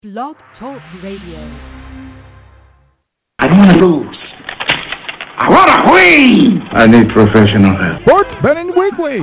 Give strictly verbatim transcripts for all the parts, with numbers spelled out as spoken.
Blog Talk Radio. I don't want to lose. I want to win. I need professional help. Sports Betting Weekly.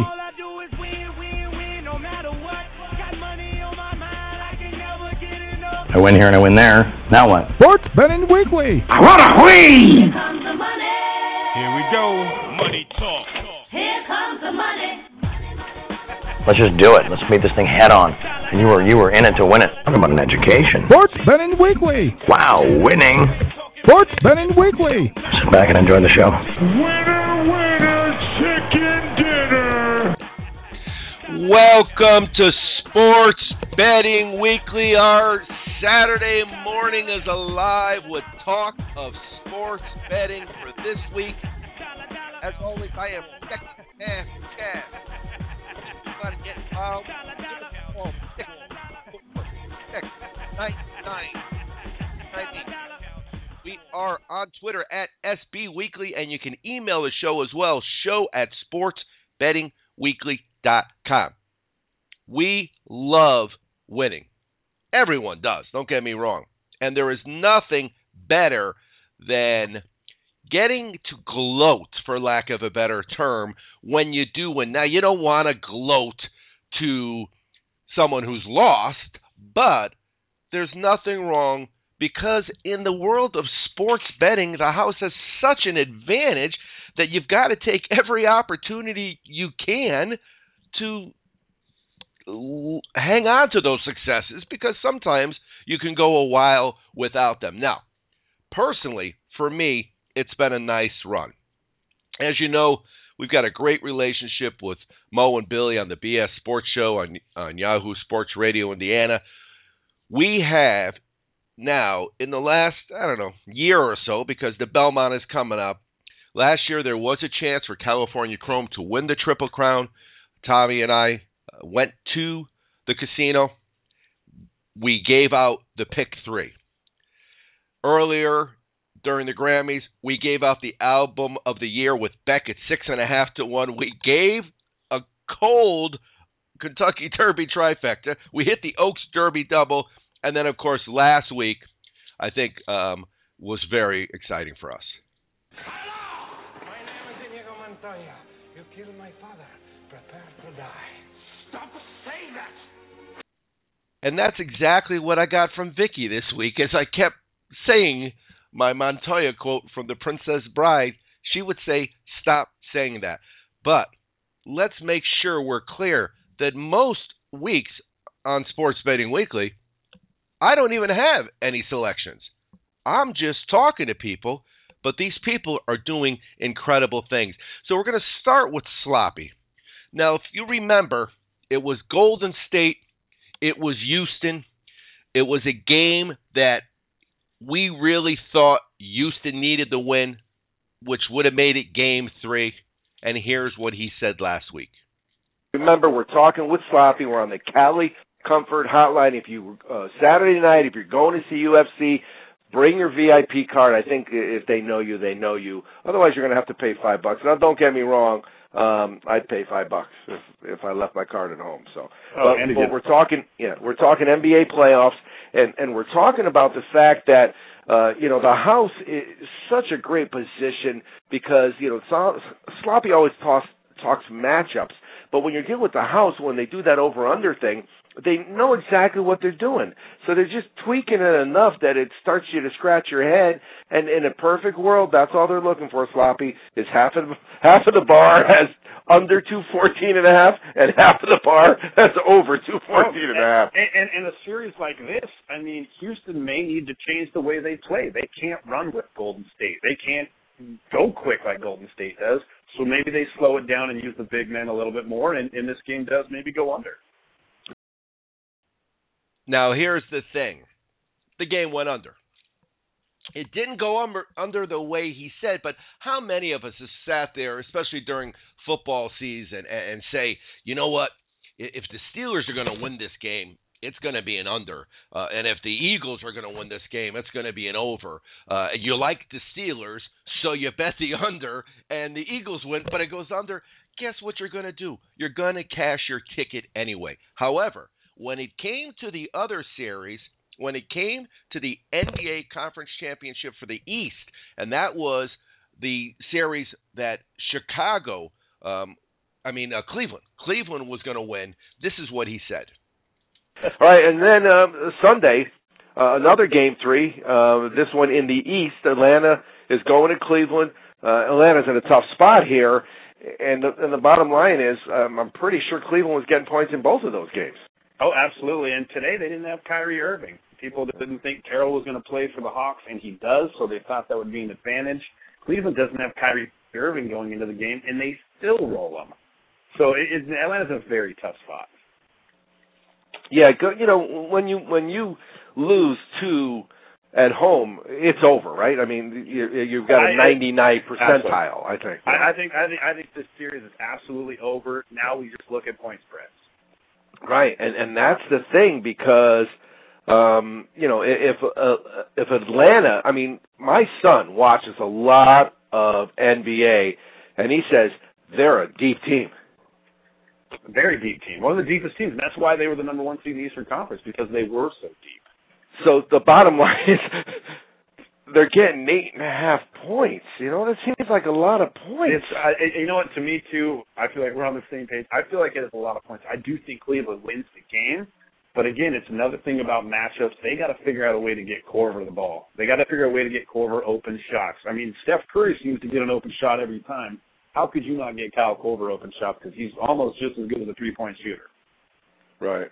I win here and I win there. Now what? Sports Betting Weekly. I want to win. Here comes the money. Here we go. Money talk. Here comes the money. Let's just do it. Let's meet this thing head on. And you were you were in it to win it. Talk about an education. Sports Betting Weekly. Wow, winning. Sports Betting Weekly. Sit back and enjoy the show. Winner, winner, chicken dinner. Welcome to Sports Betting Weekly. Our Saturday morning is alive with talk of sports betting for this week. As always, I am Texas Cash. Got to get involved. We are on Twitter at S B Weekly, and you can email the show as well, show at sports betting weekly dot com. We love winning. Everyone does, don't get me wrong. And there is nothing better than getting to gloat, for lack of a better term, when you do win. Now, you don't want to gloat to someone who's lost, but there's nothing wrong because in the world of sports betting, the house has such an advantage that you've got to take every opportunity you can to hang on to those successes because sometimes you can go a while without them. Now, personally, for me, it's been a nice run. As you know, we've got a great relationship with Mo and Billy on the B S Sports Show on, on Yahoo Sports Radio Indiana. We have now, in the last, I don't know, year or so, because the Belmont is coming up, last year there was a chance for California Chrome to win the Triple Crown. Tommy and I went to the casino. We gave out the pick three. Earlier, during the Grammys, we gave out the album of the year with Beck at six and a half to one. We gave a cold Kentucky Derby trifecta. We hit the Oaks Derby double. And then, of course, last week, I think, um, was very exciting for us. Hello! My name is Inigo Montoya. You killed my father. Prepare to die. Stop saying that! And that's exactly what I got from Vicky this week. As I kept saying my Montoya quote from The Princess Bride, she would say, stop saying that. But let's make sure we're clear that most weeks on Sports Betting Weekly, I don't even have any selections. I'm just talking to people, but these people are doing incredible things. So we're going to start with Sloppy. Now, if you remember, it was Golden State, it was Houston, it was a game that we really thought Houston needed the win, which would have made it game three. And here's what he said last week. Remember, we're talking with Sloppy. We're on the Cali Comfort Hotline. If you uh, Saturday night, if you're going to see U F C, bring your V I P card. I think if they know you, they know you. Otherwise, you're going to have to pay five bucks. Now, don't get me wrong. Um, I'd pay five bucks if if I left my card at home. So, oh, but, but we're talking, yeah, we're talking N B A playoffs, and and we're talking about the fact that uh, you know the house is such a great position because you know so, Sloppy always talks talks matchups, but when you're dealing with the house, when they do that over under thing, they know exactly what they're doing. So they're just tweaking it enough that it starts you to scratch your head. And in a perfect world, that's all they're looking for, Sloppy, is half of half of the bar has under two fourteen and a half, and half of the bar has over two fourteen and a half. And, and, and a series like this, I mean, Houston may need to change the way they play. They can't run with Golden State. They can't go quick like Golden State does. So maybe they slow it down and use the big men a little bit more, and, and this game does maybe go under. Now, here's the thing. The game went under. It didn't go under, under the way he said, but how many of us have sat there, especially during football season, and, and say, you know what, if the Steelers are going to win this game, it's going to be an under. Uh, and if the Eagles are going to win this game, it's going to be an over. Uh, you like the Steelers, so you bet the under, and the Eagles win, but it goes under. Guess what you're going to do? You're going to cash your ticket anyway. However, when it came to the other series, when it came to the N B A Conference Championship for the East, and that was the series that Chicago, um, I mean uh, Cleveland, Cleveland was going to win. This is what he said. All right, and then um, Sunday, uh, another game three. Uh, this one in the East, Atlanta is going to Cleveland. Uh, Atlanta's in a tough spot here, and the, and the bottom line is um, I'm pretty sure Cleveland was getting points in both of those games. Oh, absolutely. And today they didn't have Kyrie Irving. People didn't think Carroll was going to play for the Hawks, and he does, so they thought that would be an advantage. Cleveland doesn't have Kyrie Irving going into the game, and they still roll them. So it, it, Atlanta's in a very tough spot. Yeah, you know, when you when you lose two at home, it's over, right? I mean, you, you've got a ninety-nine percentile, I think. I, I think I think I think this series is absolutely over. Now we just look at point spreads. Right, and and that's the thing because, um, you know, if uh, if Atlanta, I mean, my son watches a lot of N B A, and he says they're a deep team. Very deep team, one of the deepest teams, and that's why they were the number one seed in the Eastern Conference, because they were so deep. So the bottom line is they're getting eight and a half points. You know, that seems like a lot of points. It's, uh, you know what, to me, too, I feel like we're on the same page. I feel like it is a lot of points. I do think Cleveland wins the game, but again, it's another thing about matchups. They got to figure out a way to get Korver the ball. They got to figure out a way to get Korver open shots. I mean, Steph Curry seems to get an open shot every time. How could you not get Kyle Korver open shots? Because he's almost just as good as a three-point shooter. Right.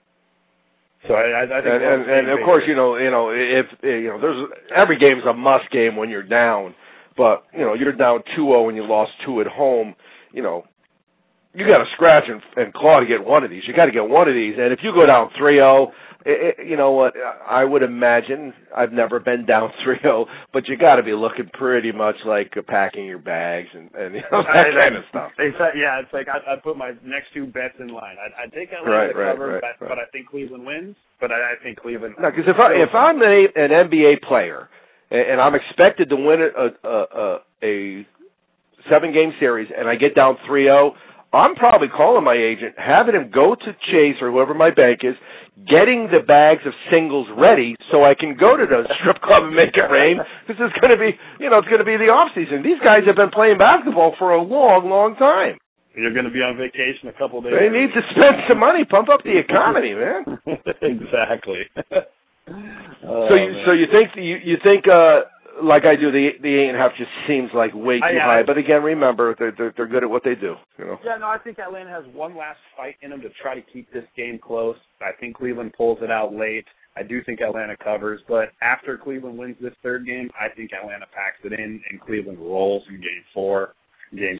So I, I think, and, and, and of course, you know, you know, if you know, there's every game's a must game when you're down, but you know, you're down two oh and you lost two at home. You know, you got to scratch and, and claw to get one of these. You got to get one of these, and if you go down three oh, you know what? I would imagine I've never been down three oh, but you got to be looking pretty much like packing your bags and, and you know, that kind of stuff. Exactly. Yeah, it's like I I put my next two bets in line. I I take Atlanta right, to right, cover, right, but, right. but I think Cleveland wins. But I, I think Cleveland. No, because if I if I'm a, an N B A player and, and I'm expected to win a a, a, a seven game series and I get down three oh. I'm probably calling my agent, having him go to Chase or whoever my bank is, getting the bags of singles ready so I can go to the strip club and make it rain. This is going to be, you know, it's going to be the off season. These guys have been playing basketball for a long, long time. You're going to be on vacation a couple of days. They need to spend some money, pump up the economy, man. Exactly. oh, so you, man. so you think you you think. uh Like I do, the the eight and a half just seems like way too I, high. I, but again, remember they're, they're they're good at what they do. You know. Yeah, no, I think Atlanta has one last fight in them to try to keep this game close. I think Cleveland pulls it out late. I do think Atlanta covers, but after Cleveland wins this third game, I think Atlanta packs it in and Cleveland rolls in game four. Game.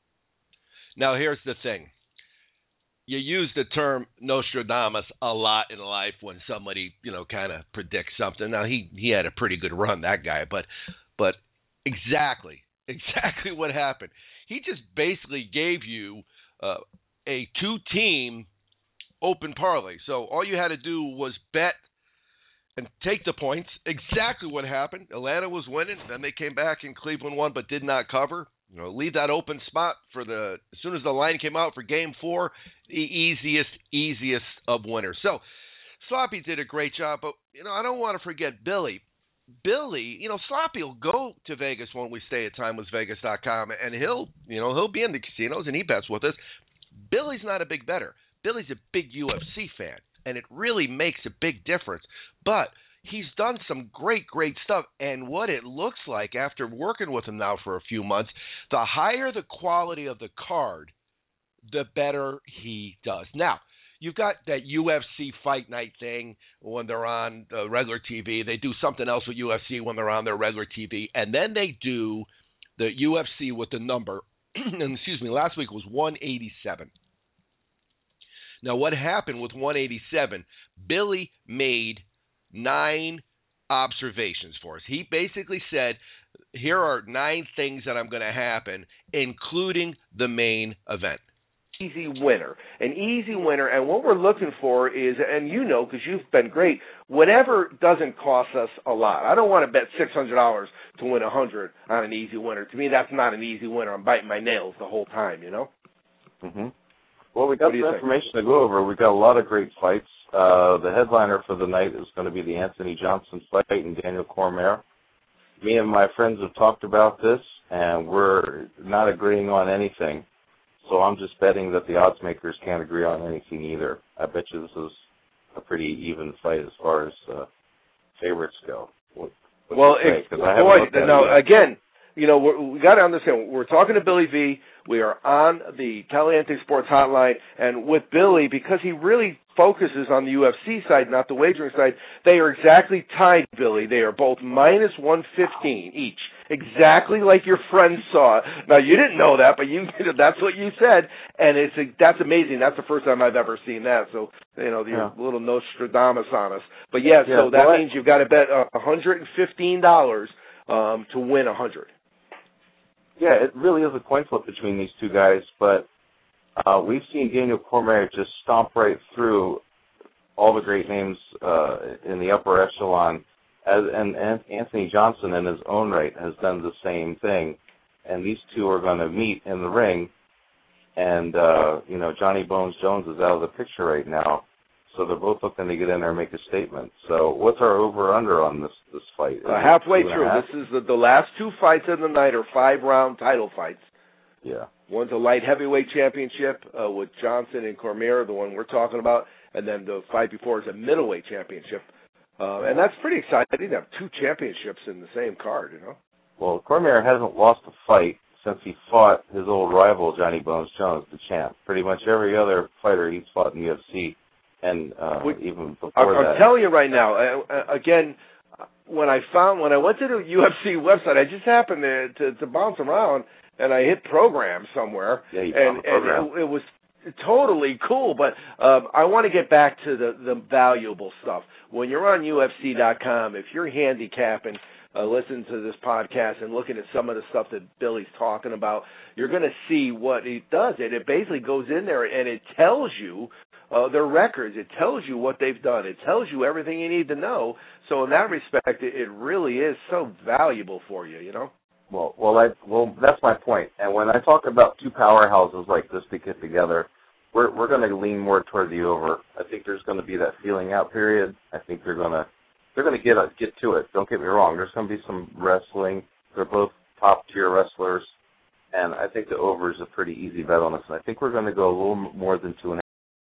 Now here's the thing. You use the term Nostradamus a lot in life when somebody, you know, kind of predicts something. Now, he, he had a pretty good run, that guy, but but exactly, exactly what happened. He just basically gave you uh, a two-team open parlay. So all you had to do was bet and take the points. Exactly what happened. Atlanta was winning. Then they came back and Cleveland won but did not cover. You know, leave that open spot for the as soon as the line came out for game four, the easiest, easiest of winners. So Sloppy did a great job, but you know, I don't want to forget Billy. Billy, you know, Sloppy will go to Vegas when we stay at time was vegas dot com, and he'll, you know, he'll be in the casinos and he bets with us. Billy's not a big bettor. Billy's a big U F C fan, and it really makes a big difference. But he's done some great, great stuff, and what it looks like after working with him now for a few months, the higher the quality of the card, the better he does. Now, you've got that U F C Fight Night thing when they're on uh, regular T V. They do something else with U F C when they're on their regular T V, and then they do the U F C with the number, and excuse me, last week was one eighty-seven. Now, what happened with one eighty-seven, Billy made nine observations for us. He basically said, here are nine things that are going to happen, including the main event. Easy winner, an easy winner, and what we're looking for is, and you know because you've been great, whatever doesn't cost us a lot. I don't want to bet six hundred dollars to win one hundred dollars on an easy winner. To me, that's not an easy winner. I'm biting my nails the whole time, you know? Mm-hmm. Well, we got some think? information to go over. We've got a lot of great fights. Uh, the headliner for the night is going to be the Anthony Johnson fight and Daniel Cormier. Me and my friends have talked about this, and we're not agreeing on anything. So I'm just betting that the odds makers can't agree on anything either. I bet you this is a pretty even fight as far as uh, favorites go. What, well, it, boy, now again, you know, we're, we got to understand, we're talking to Billy V. We are on the Caliente Sports Hotline, and with Billy, because he really focuses on the U F C side, not the wagering side, they are exactly tied, Billy. They are both minus one fifteen each, exactly like your friend saw. Now, you didn't know that, but you that's what you said, and it's a, that's amazing. That's the first time I've ever seen that, so, you know, you're yeah. a little Nostradamus on us. But, yeah, yeah so that boy. means you've got to bet uh, one hundred fifteen dollars um, to win one hundred. Yeah, it really is a coin flip between these two guys, but uh, we've seen Daniel Cormier just stomp right through all the great names uh, in the upper echelon, as, and, and Anthony Johnson in his own right has done the same thing, and these two are going to meet in the ring, and, uh, you know, Johnny Bones Jones is out of the picture right now, so they're both looking to get in there and make a statement. So what's our over-under on this this fight? Uh, halfway through. This is the, the last two fights of the night are five-round title fights. Yeah. One's a light heavyweight championship uh, with Johnson and Cormier, the one we're talking about, and then the fight before is a middleweight championship. Uh, and that's pretty exciting to have two championships in the same card, you know? Well, Cormier hasn't lost a fight since he fought his old rival, Johnny Bones Jones, the champ. Pretty much every other fighter he's fought in the U F C. And uh, we, even before I'm, that. I'm telling you right now, uh, again, when I found, when I went to the U F C website, I just happened to, to, to bounce around, and I hit program somewhere, yeah, you and, program. and it, it was totally cool, but um, I want to get back to the, the valuable stuff. When you're on U F C dot com, if you're handicapping, uh, listen to this podcast and looking at some of the stuff that Billy's talking about, you're going to see what it does. It, it basically goes in there, and it tells you Uh, their records. It tells you what they've done. It tells you everything you need to know. So in that respect, it, it really is so valuable for you, you know? Well, well, I, well, that's my point. And when I talk about two powerhouses like this to get together, we're we're going to lean more toward the over. I think there's going to be that feeling out period. I think they're going to they're going to get uh, get to it. Don't get me wrong. There's going to be some wrestling. They're both top tier wrestlers, and I think the over is a pretty easy bet on us. And I think we're going to go a little more than two and a half.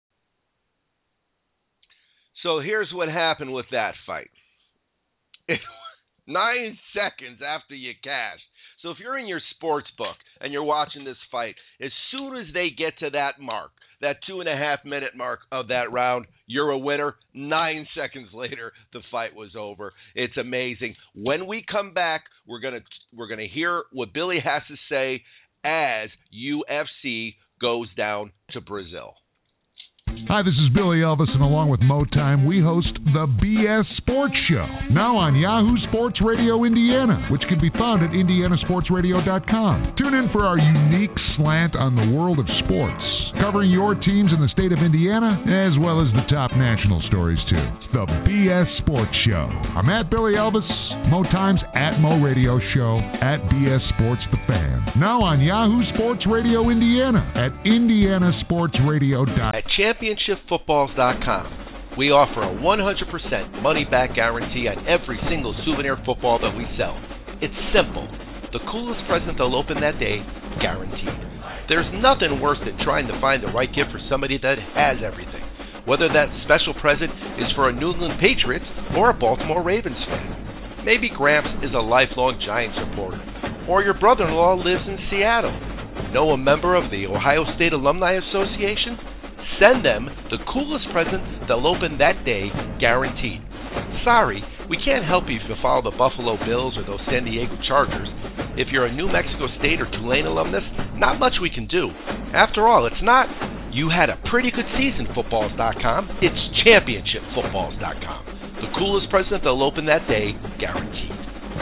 So here's what happened with that fight. It, nine seconds after you cashed. So if you're in your sports book and you're watching this fight, as soon as they get to that mark, that two and a half minute mark of that round, you're a winner. Nine seconds later, the fight was over. It's amazing. When we come back, we're gonna we're gonna hear what Billy has to say as U F C goes down to Brazil. Hi, this is Billy Elvis, and along with Mo Time, we host the B S Sports Show, now on Yahoo Sports Radio Indiana, which can be found at indiana sports radio dot com. Tune in for our unique slant on the world of sports, covering your teams in the state of Indiana, as well as the top national stories, too. It's the B S Sports Show. I'm at Billy Elvis, Mo Time's at Mo Radio Show, at B S Sports The Fan. Now on Yahoo Sports Radio Indiana, at indiana sports radio dot com. At championship footballs dot com, we offer a one hundred percent money-back guarantee on every single souvenir football that we sell. It's simple. The coolest present they'll open that day, guaranteed. There's nothing worse than trying to find the right gift for somebody that has everything, whether that special present is for a New England Patriots or a Baltimore Ravens fan. Maybe Gramps is a lifelong Giants supporter, or your brother-in-law lives in Seattle. Know a member of the Ohio State Alumni Association? Send them the coolest present they'll open that day, guaranteed. Sorry, we can't help you if you follow the Buffalo Bills or those San Diego Chargers. If you're a New Mexico State or Tulane alumnus, not much we can do. After all, it's not you had a pretty good season footballs dot com, it's championship footballs dot com. The coolest present they'll open that day, guaranteed.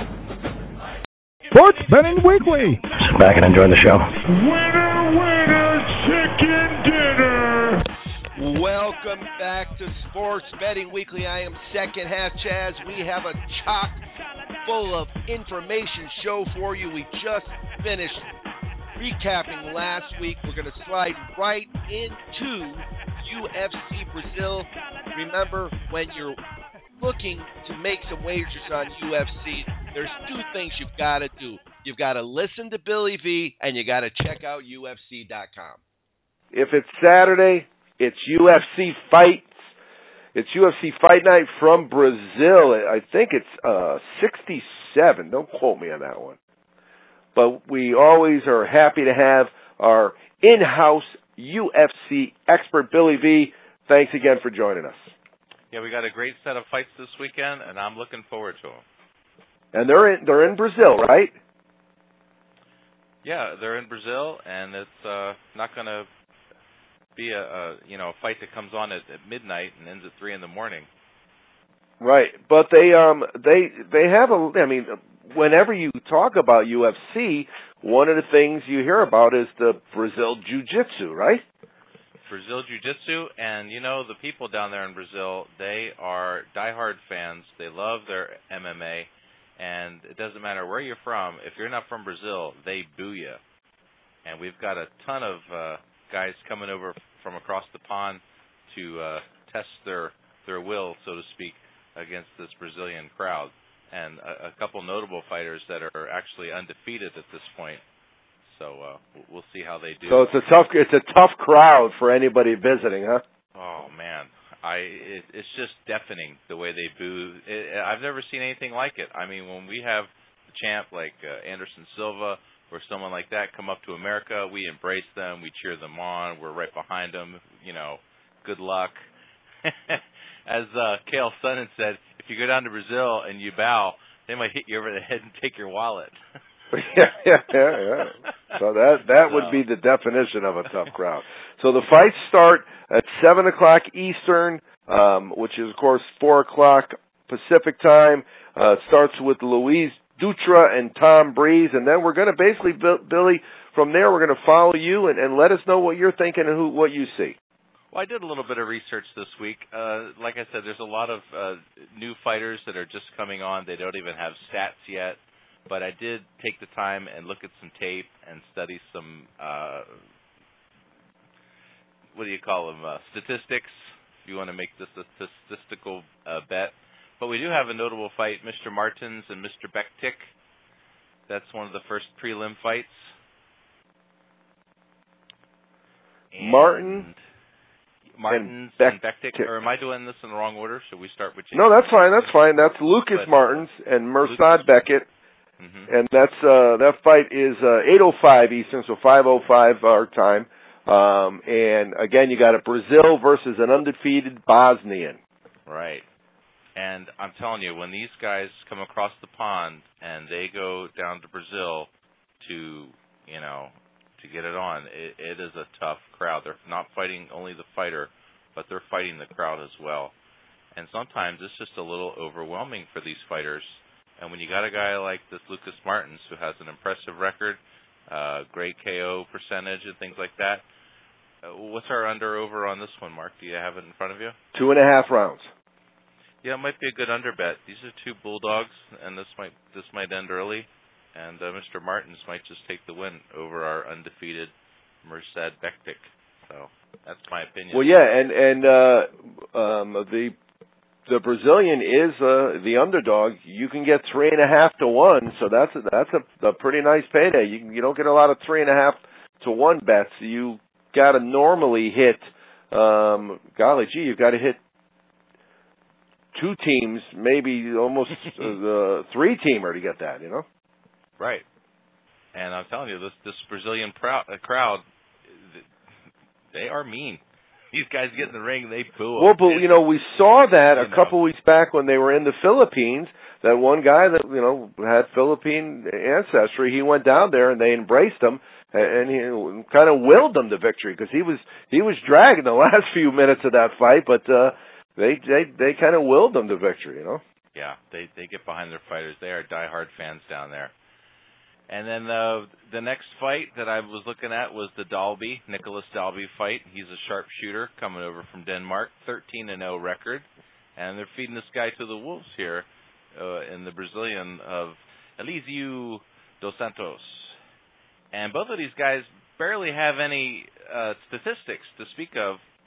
Sports Betting Weekly. Sit back and enjoy the show. Winner, winner, chicken dinner. Welcome back to Sports Betting Weekly. I am second half Chaz. We have a chock full of information show for you. We just finished recapping last week. We're going to slide right into U F C Brazil. remember, when you're looking to make some wagers on U F C, there's two things you've got to do. You've got to listen to Billy V, and you got to check out U F C dot com. If it's Saturday, it's U F C Fights. It's U F C Fight Night from Brazil. I think it's uh, sixty-seven. Don't quote me on that one. But we always are happy to have our in-house U F C expert, Billy V. Thanks again for joining us. Yeah, we got a great set of fights this weekend, and I'm looking forward to them. And they're in, they're in Brazil, right? Yeah, they're in Brazil, and it's uh, not going to be a, a you know a fight that comes on at, at midnight and ends at three in the morning. Right, but they um they they have a. I mean, whenever you talk about U F C, one of the things you hear about is the Brazil Jiu-Jitsu, right? Brazil Jiu-Jitsu, and you know the people down there in Brazil, they are diehard fans. They love their M M A, and it doesn't matter where you're from. If you're not from Brazil, they boo you. And we've got a ton of uh, guys coming over from across the pond to uh, test their their will, so to speak, against this Brazilian crowd, and a, a couple notable fighters that are actually undefeated at this point. So uh, we'll see how they do. So it's a tough it's a tough crowd for anybody visiting, huh? Oh man, I it, it's just deafening the way they boo. It, I've never seen anything like it. I mean, when we have the champ like uh, Anderson Silva or someone like that come up to America, we embrace them, we cheer them on, we're right behind them. You know, good luck. As uh, Chael Sonnen said, if you go down to Brazil and you bow, they might hit you over the head and take your wallet. yeah, yeah, yeah, yeah. So that that so. would be the definition of a tough crowd. So the fights start at seven o'clock Eastern, um, which is of course four o'clock Pacific time. Uh, starts with Luis Dutra and Tom Breeze, and then we're going to basically, Billy, from there we're going to follow you and, and let us know what you're thinking and who what you see. Well, I did a little bit of research this week. Uh, like I said, there's a lot of uh, new fighters that are just coming on. They don't even have stats yet. But I did take the time and look at some tape and study some, uh, what do you call them, uh, statistics, if you want to make this a statistical uh, bet. But we do have a notable fight, Mister Martins and Mister Bektic. That's one of the first prelim fights. And Martin. Martins and, and Bektic. Or am I doing this in the wrong order? Should we start with you? No, that's fine. That's fine. That's Lucas but, Martins and Mirsad Bektic. Mm-hmm. And that's uh, that fight is uh, eight oh five Eastern, so five oh five our time. Um, and again, you got a Brazil versus an undefeated Bosnian. Right. And I'm telling you, when these guys come across the pond and they go down to Brazil to, you know, to get it on, it, it is a tough crowd. They're not fighting only the fighter, but they're fighting the crowd as well. And sometimes it's just a little overwhelming for these fighters. And when you got a guy like this Lucas Martins who has an impressive record, uh, great K O percentage and things like that, uh, what's our under over on this one, Mark? Do you have it in front of you? Two and a half rounds. Yeah, it might be a good under bet. These are two bulldogs, and this might this might end early, and uh, Mister Martins might just take the win over our undefeated Mirsad Bektic. So that's my opinion. Well, yeah, and and uh, um, the. The Brazilian is uh, the underdog. You can get three and a half to one, so that's a, that's a, a pretty nice payday. You can, you don't get a lot of three and a half to one bets. You got to normally hit. Um, golly gee, you've got to hit two teams, maybe almost uh, the three teamer to get that. You know. Right. And I'm telling you, this this Brazilian proud, uh, crowd, they are mean. These guys get in the ring, they boo them. Well, but, you know, we saw that a couple weeks back when they were in the Philippines. That one guy that, you know, had Philippine ancestry, he went down there and they embraced him and he kind of willed them to victory because he was he was dragging the last few minutes of that fight, but uh, they they they kind of willed them to victory, you know. Yeah, they they get behind their fighters. They are diehard fans down there. And then uh, the next fight that I was looking at was the Dalby, Nicholas Dalby fight. He's a sharpshooter coming over from Denmark, thirteen and oh record. And they're feeding this guy to the wolves here uh, in the Brazilian of Eliseu dos Santos. And both of these guys barely have any uh, statistics to speak of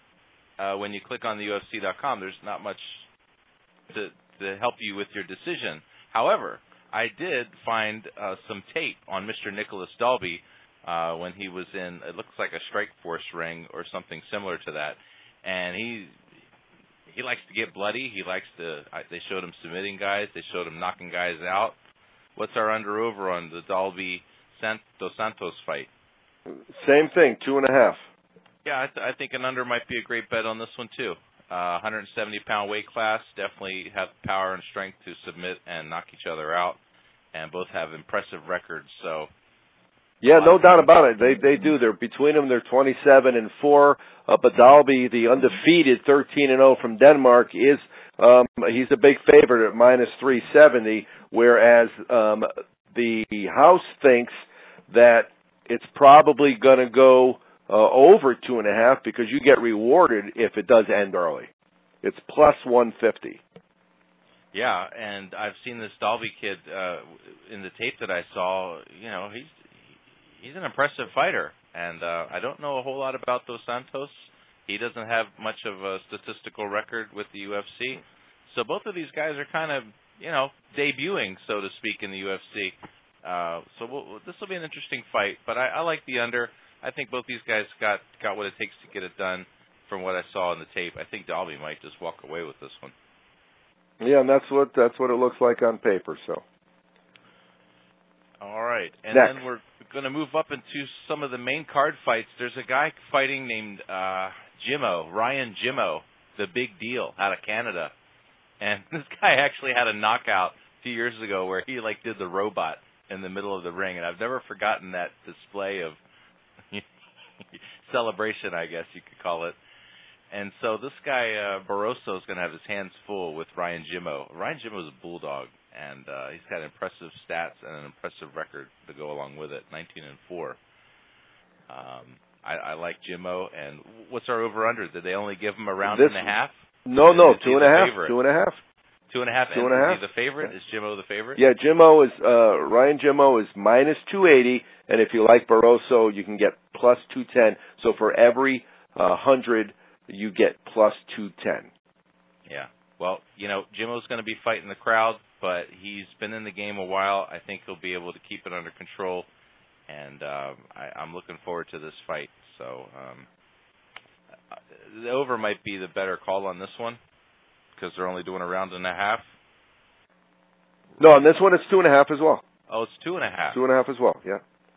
uh, when you click on the U F C dot com, there's not much to, to help you with your decision. However, I did find uh, some tape on Mister Nicholas Dalby uh, when he was in, it looks like a Strikeforce ring or something similar to that. And he he likes to get bloody. He likes to, I, they showed him submitting guys. They showed him knocking guys out. What's our under-over on the Dalby Dos Santos fight? Same thing, two and a half. Yeah, I, th- I think an under might be a great bet on this one, too. Uh, one seventy pound weight class, definitely have power and strength to submit and knock each other out, and both have impressive records. So, yeah, no doubt about it. They they do. They're between them. They're twenty-seven and four. Uh, but Dalby, the undefeated thirteen and zero from Denmark, is um, he's a big favorite at minus three seventy. Whereas um, the house thinks that it's probably going to go Uh, over two and a half because you get rewarded if it does end early. It's plus one fifty. Yeah, and I've seen this Dalby kid uh, in the tape that I saw. You know, he's he's an impressive fighter, and uh, I don't know a whole lot about Dos Santos. He doesn't have much of a statistical record with the U F C, so both of these guys are kind of, you know, debuting, so to speak, in the U F C. Uh, so we'll, this will be an interesting fight, but I, I like the under. I think both these guys got, got what it takes to get it done from what I saw in the tape. I think Dalby might just walk away with this one. Yeah, and that's what that's what it looks like on paper. So. All right. And Next. then we're going to move up into some of the main card fights. There's a guy fighting named uh, Jimmo, Ryan Jimmo, the big deal out of Canada. And this guy actually had a knockout a few years ago where he like did the robot in the middle of the ring. And I've never forgotten that display of celebration, I guess you could call it. And so this guy, uh, Barroso, is going to have his hands full with Ryan Jimmo. Ryan Jimmo is a bulldog, and uh, he's got impressive stats and an impressive record to go along with it, nineteen and four. Um, I, I like Jimmo. And what's our over-under? Did they only give him a round this, and a half? No, is, no, is two and a half. Favorite? Two and a half. Two and a half. Two and, and a half. Is he the favorite? Is Jimmo the favorite? Yeah, Jimmo is uh, Ryan Jimmo is minus two eighty, and if you like Barroso, you can get plus two ten. So for every uh, hundred, you get plus two ten. Yeah. Well, you know, Jimmo's going to be fighting the crowd, but he's been in the game a while. I think he'll be able to keep it under control, and um, I, I'm looking forward to this fight. So um, the over might be the better call on this one, because they're only doing a round and a half. No, on this one it's two and a half as well. Oh, it's two and a half. Two and a half as well, yeah.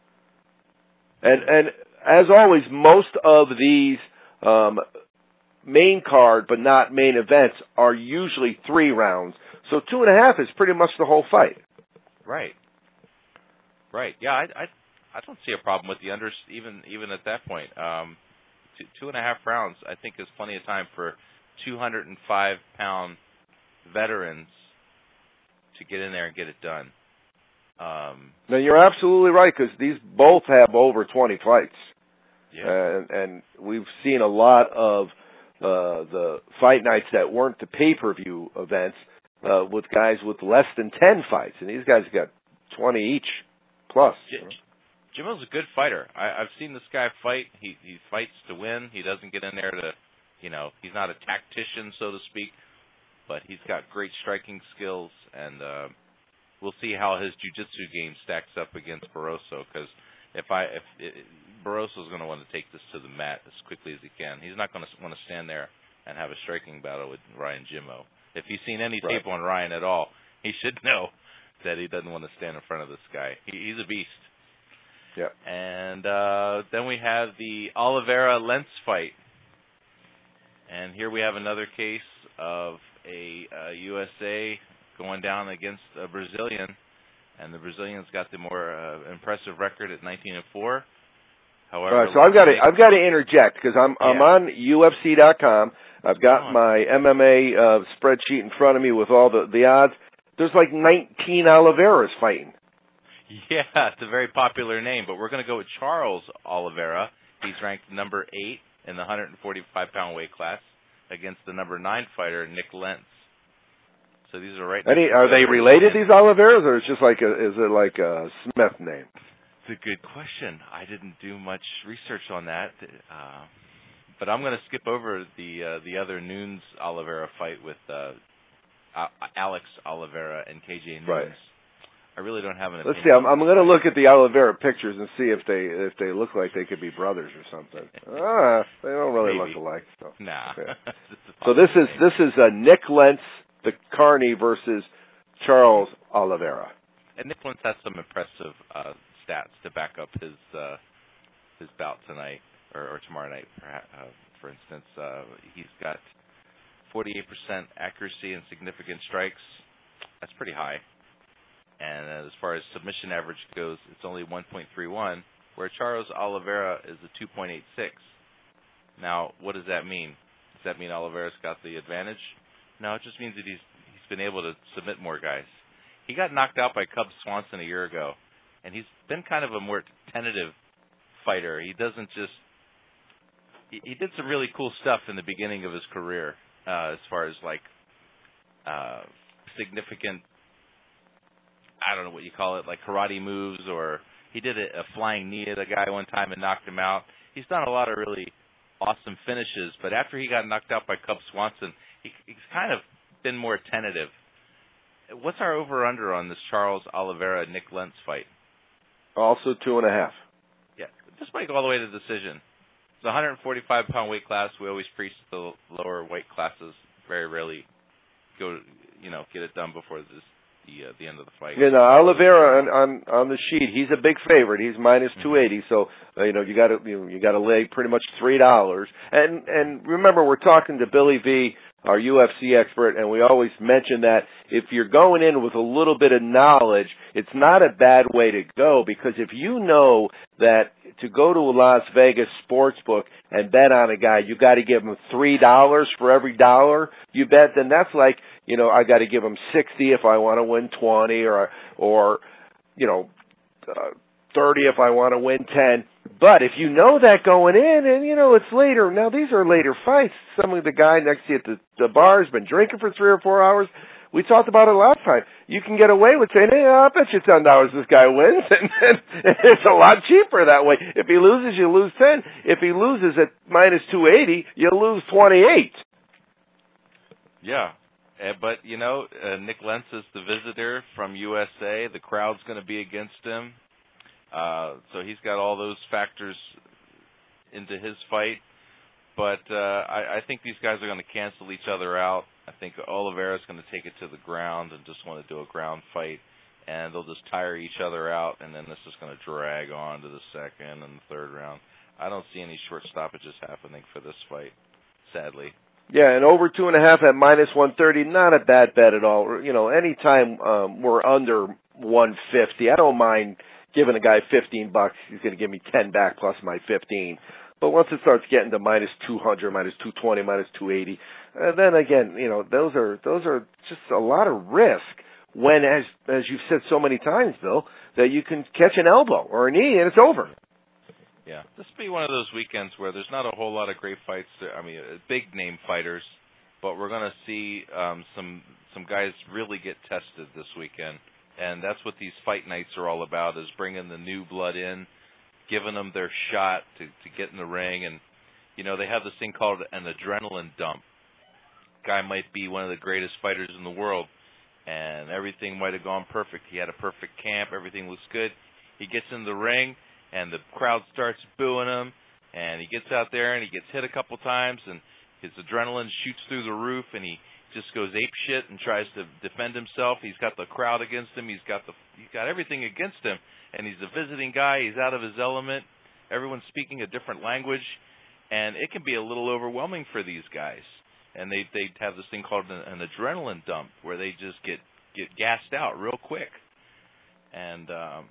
And and as always, most of these um, main card but not main events are usually three rounds. So two and a half is pretty much the whole fight. Right. Right. Yeah, I I, I don't see a problem with the unders even even at that point. Um, two, two and a half rounds, I think, is plenty of time for two hundred five pound veterans to get in there and get it done. Um, now you're absolutely right, because these both have over twenty fights, yeah. and, and we've seen a lot of uh, the fight nights that weren't the pay-per-view events uh, with guys with less than ten fights, and these guys got twenty each plus. J- Jimmo's a good fighter. I, I've seen this guy fight. He he fights to win. He doesn't get in there to, you know, he's not a tactician, so to speak, but he's got great striking skills, and uh, we'll see how his jiu-jitsu game stacks up against Barroso, because if I if it, Barroso's going to want to take this to the mat as quickly as he can. He's not going to want to stand there and have a striking battle with Ryan Jimmo. If he's seen any Right. tape on Ryan at all, he should know that he doesn't want to stand in front of this guy. He, he's a beast. Yeah. And uh, then we have the Oliveira-Lentz fight. And here we have another case of a uh, U S A going down against a Brazilian, and the Brazilian's got the more uh, impressive record at nineteen and four. However, All right, so I've got to I've got to interject, because I'm yeah. I'm on U F C dot com. I've got my M M A uh, spreadsheet in front of me with all the the odds. There's like nineteen Oliveiras fighting. Yeah, it's a very popular name, but we're going to go with Charles Oliveira. He's ranked number eight in the one forty-five pound weight class against the number nine fighter, Nick Lentz. So these are right. Any, are they related, these Oliveiras, or is it just like a, is it like a Smith name? It's a good question. I didn't do much research on that. Uh, but I'm going to skip over the uh, the other Nunes Oliveira fight with uh, Alex Oliveira and K J Nunes. Right. I really don't have an Let's opinion. see. I'm, I'm going to look at the Oliveira pictures and see if they if they look like they could be brothers or something. ah, they don't really Maybe. look alike. So. Nah. Yeah. So this is this is uh, Nick Lentz, the Carney versus Charles Oliveira. And Nick Lentz has some impressive uh, stats to back up his uh, his bout tonight or, or tomorrow night. Perhaps, uh, for instance, uh, he's got forty-eight percent accuracy and significant strikes. That's pretty high. And as far as submission average goes, it's only one point three one, where Charles Oliveira is a two point eight six. Now, what does that mean? Does that mean Oliveira's got the advantage? No, it just means that he's he's been able to submit more guys. He got knocked out by Cub Swanson a year ago, and he's been kind of a more tentative fighter. He doesn't just he, he did some really cool stuff in the beginning of his career, uh, as far as like uh, significant. I don't know what you call it, like karate moves, or he did a, a flying knee at a guy one time and knocked him out. He's done a lot of really awesome finishes, but after he got knocked out by Cub Swanson, he, he's kind of been more tentative. What's our over-under on this Charles Oliveira-Nick Lentz fight? Also two and a half. Yeah, this might go all the way to decision. It's a one forty-five pound weight class. We always preach the lower weight classes. Very rarely go, you know, get it done before this. The, uh, the end of the fight. You know, Oliveira on, on on the sheet, he's a big favorite. He's minus two eighty, so uh, you know you got to you, know, you got to lay pretty much three dollars. And and remember, we're talking to Billy V, our U F C expert, and we always mention that if you're going in with a little bit of knowledge, it's not a bad way to go, because if you know that to go to a Las Vegas sports book and bet on a guy, you got to give him three dollars for every dollar you bet, then that's like, you know, I got to give him sixty if I want to win twenty, or or you know, uh, thirty if I want to win ten. But if you know that going in, and you know it's later. Now these are later fights. Some of the guy next to you at the, the bar has been drinking for three or four hours. We talked about it last time. You can get away with saying, "Hey, I bet you ten dollars this guy wins," and, and it's a lot cheaper that way. If he loses, you lose ten. If he loses at minus two eighty, you lose twenty eight. Yeah. Uh, but, you know, uh, Nick Lentz is the visitor from U S A. The crowd's going to be against him. Uh, so he's got all those factors into his fight. But uh, I, I think these guys are going to cancel each other out. I think Oliveira's going to take it to the ground and just want to do a ground fight. And they'll just tire each other out, and then this is going to drag on to the second and the third round. I don't see any short stoppages happening for this fight, sadly. Yeah, and over two and a half at minus one thirty, not a bad bet at all. You know, anytime um, we're under one fifty, I don't mind giving a guy fifteen bucks. He's going to give me ten back plus my fifteen. But once it starts getting to minus two hundred, minus two twenty, minus two eighty, uh, then again, you know, those are those are just a lot of risk. When, as as you've said so many times, Bill, that you can catch an elbow or a knee and it's over. Yeah, this will be one of those weekends where there's not a whole lot of great fights. I mean, big name fighters, but we're going to see um, some some guys really get tested this weekend, and that's what these fight nights are all about: is bringing the new blood in, giving them their shot to to get in the ring, and you know they have this thing called an adrenaline dump. Guy might be one of the greatest fighters in the world, and everything might have gone perfect. He had a perfect camp, everything looks good. He gets in the ring, and the crowd starts booing him, and he gets out there and he gets hit a couple times, and his adrenaline shoots through the roof, and he just goes ape shit and tries to defend himself. He's got the crowd against him. He's got the he's got everything against him, and he's a visiting guy. He's out of his element. Everyone's speaking a different language, and it can be a little overwhelming for these guys. And they they have this thing called an, an adrenaline dump, where they just get get gassed out real quick, and um,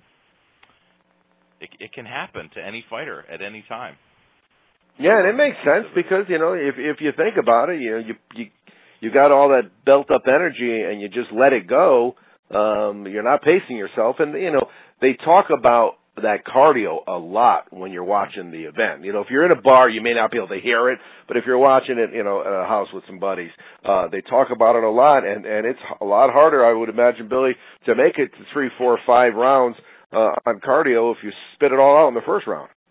It, it can happen to any fighter at any time. Yeah, and it makes sense because you know if if you think about it, you know you you you got all that built up energy and you just let it go. Um, you're not pacing yourself, and you know they talk about that cardio a lot when you're watching the event. You know, if you're in a bar, you may not be able to hear it, but if you're watching it, you know, at a house with some buddies, uh, they talk about it a lot, and and it's a lot harder, I would imagine, Billy, to make it to three, four, five rounds. Uh, on cardio if you spit it all out in the first round.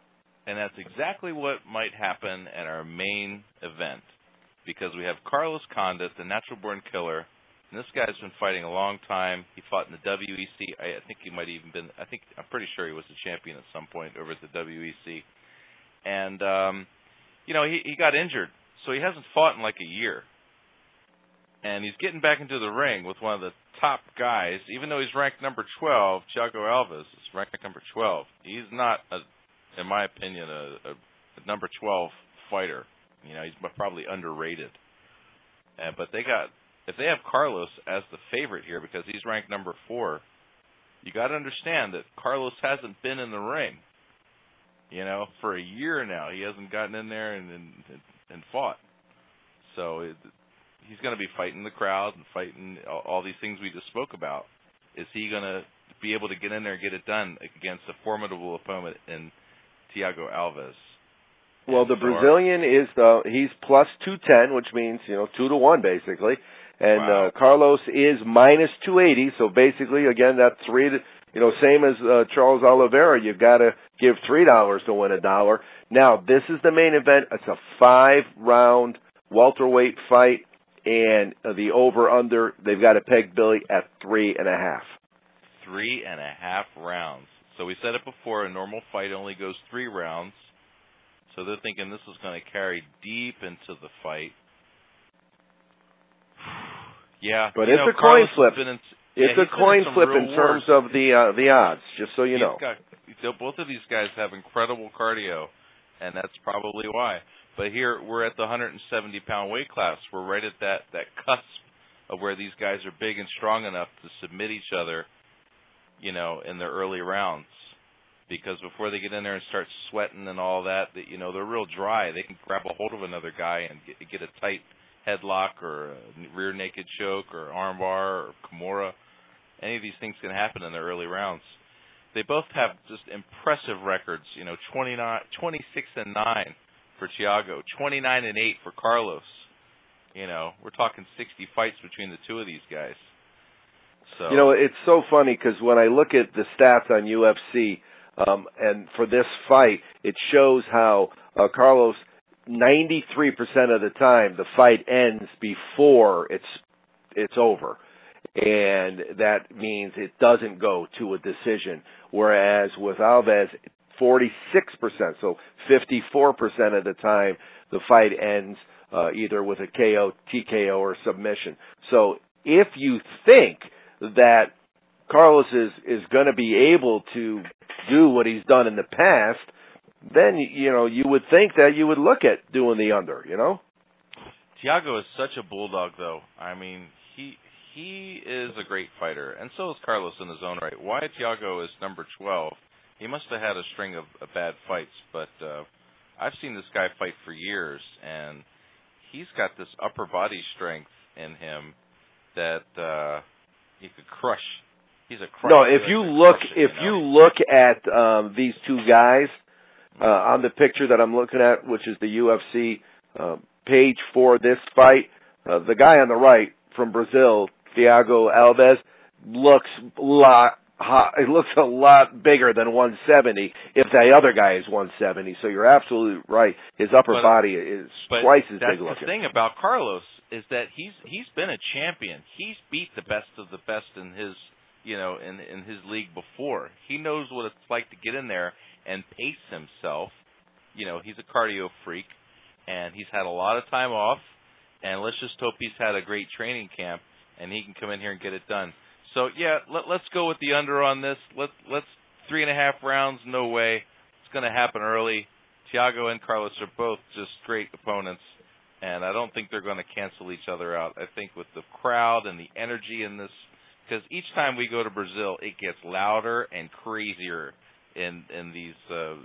And that's exactly what might happen at our main event, because we have Carlos Condit, the natural-born killer, and this guy's been fighting a long time. He fought in the W E C. I, I think he might even been. I think I'm pretty sure he was a champion at some point over at the W E C. And um, you know, he he got injured, so he hasn't fought in like a year. And he's getting back into the ring with one of the top guys, even though he's ranked number twelve. Thiago Alves is ranked number twelve. He's not, a, in my opinion, a, a, a number twelve fighter. You know, he's probably underrated. Uh, but they got, if they have Carlos as the favorite here because he's ranked number four, you got to understand that Carlos hasn't been in the ring. You know, for a year now, he hasn't gotten in there and and, and fought. So it, he's going to be fighting the crowd and fighting all, all these things we just spoke about. Is he going to be able to get in there and get it done against a formidable opponent in Thiago Alves? Well, the Brazilian is the he's plus two ten, which means you know two to one basically, and wow. uh, Carlos is minus two eighty. So basically, again, that three to you know same as uh, Charles Oliveira. You've got to give three dollars to win a dollar. Now this is the main event. It's a five round welterweight fight, and uh, the over under they've got it pegged, Billy, at three and a half. Three and a half rounds. So we said it before. A normal fight only goes three rounds. So they're thinking this is going to carry deep into the fight. yeah, but it's know, a coin flip. In, it's yeah, a coin flip in wars. terms of the uh, the odds. Just so you he's know, got, both of these guys have incredible cardio, and that's probably why. But here we're at the one seventy pound weight class. We're right at that that cusp of where these guys are big and strong enough to submit each other, you know, in their early rounds. Because before they get in there and start sweating and all that, that you know, they're real dry. They can grab a hold of another guy and get, get a tight headlock or a rear naked choke or armbar or Kimura. Any of these things can happen in the early rounds. They both have just impressive records. You know, twenty-nine, twenty-six and nine for Thiago, twenty-nine and eight for Carlos. You know, we're talking sixty fights between the two of these guys. So you know, it's so funny because when I look at the stats on U F C. Um, and for this fight, it shows how uh, Carlos, ninety-three percent of the time, the fight ends before it's it's over, and that means it doesn't go to a decision. Whereas with Alves, forty-six percent, so fifty-four percent of the time, the fight ends uh, either with a K O, T K O, or submission. So if you think that Carlos is is going to be able to do what he's done in the past, then, you know, you would think that you would look at doing the under, you know? Thiago is such a bulldog, though. I mean, he he is a great fighter, and so is Carlos in his own right. Why Thiago is number twelve, he must have had a string of, of bad fights, but uh, I've seen this guy fight for years, and he's got this upper body strength in him that uh, he could crush. He's a no, if you look, it, if you, know? you look at um, these two guys uh, on the picture that I'm looking at, which is the U F C uh, page for this fight, uh, the guy on the right from Brazil, Thiago Alves, looks a lot. It looks a lot bigger than one seventy. If the other guy is one seventy, so you're absolutely right. His upper but, body is twice as big looking. That's the thing about Carlos is that he's he's been a champion. He's beat the best of the best in his. You know, in in his league before. He knows what it's like to get in there and pace himself. You know, he's a cardio freak, and he's had a lot of time off, and let's just hope he's had a great training camp, and he can come in here and get it done. So, yeah, let, let's go with the under on this. Let, let's three and a half rounds, no way. It's going to happen early. Thiago and Carlos are both just great opponents, and I don't think they're going to cancel each other out. I think with the crowd and the energy in this, because each time we go to Brazil, it gets louder and crazier in in these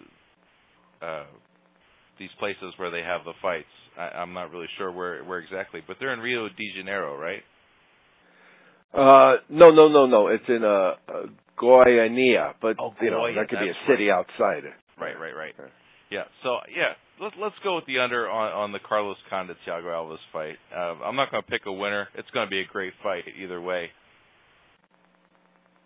uh, uh, these places where they have the fights. I, I'm not really sure where where exactly, but they're in Rio de Janeiro, right? Uh, no, no, no, no. It's in uh, uh, Goiânia, but oh, you know Goiânia, that could be a city right. outside. Right, right, right. Yeah. So yeah, let's let's go with the under on, on the Carlos Condit Thiago Alves fight. Uh, I'm not going to pick a winner. It's going to be a great fight either way.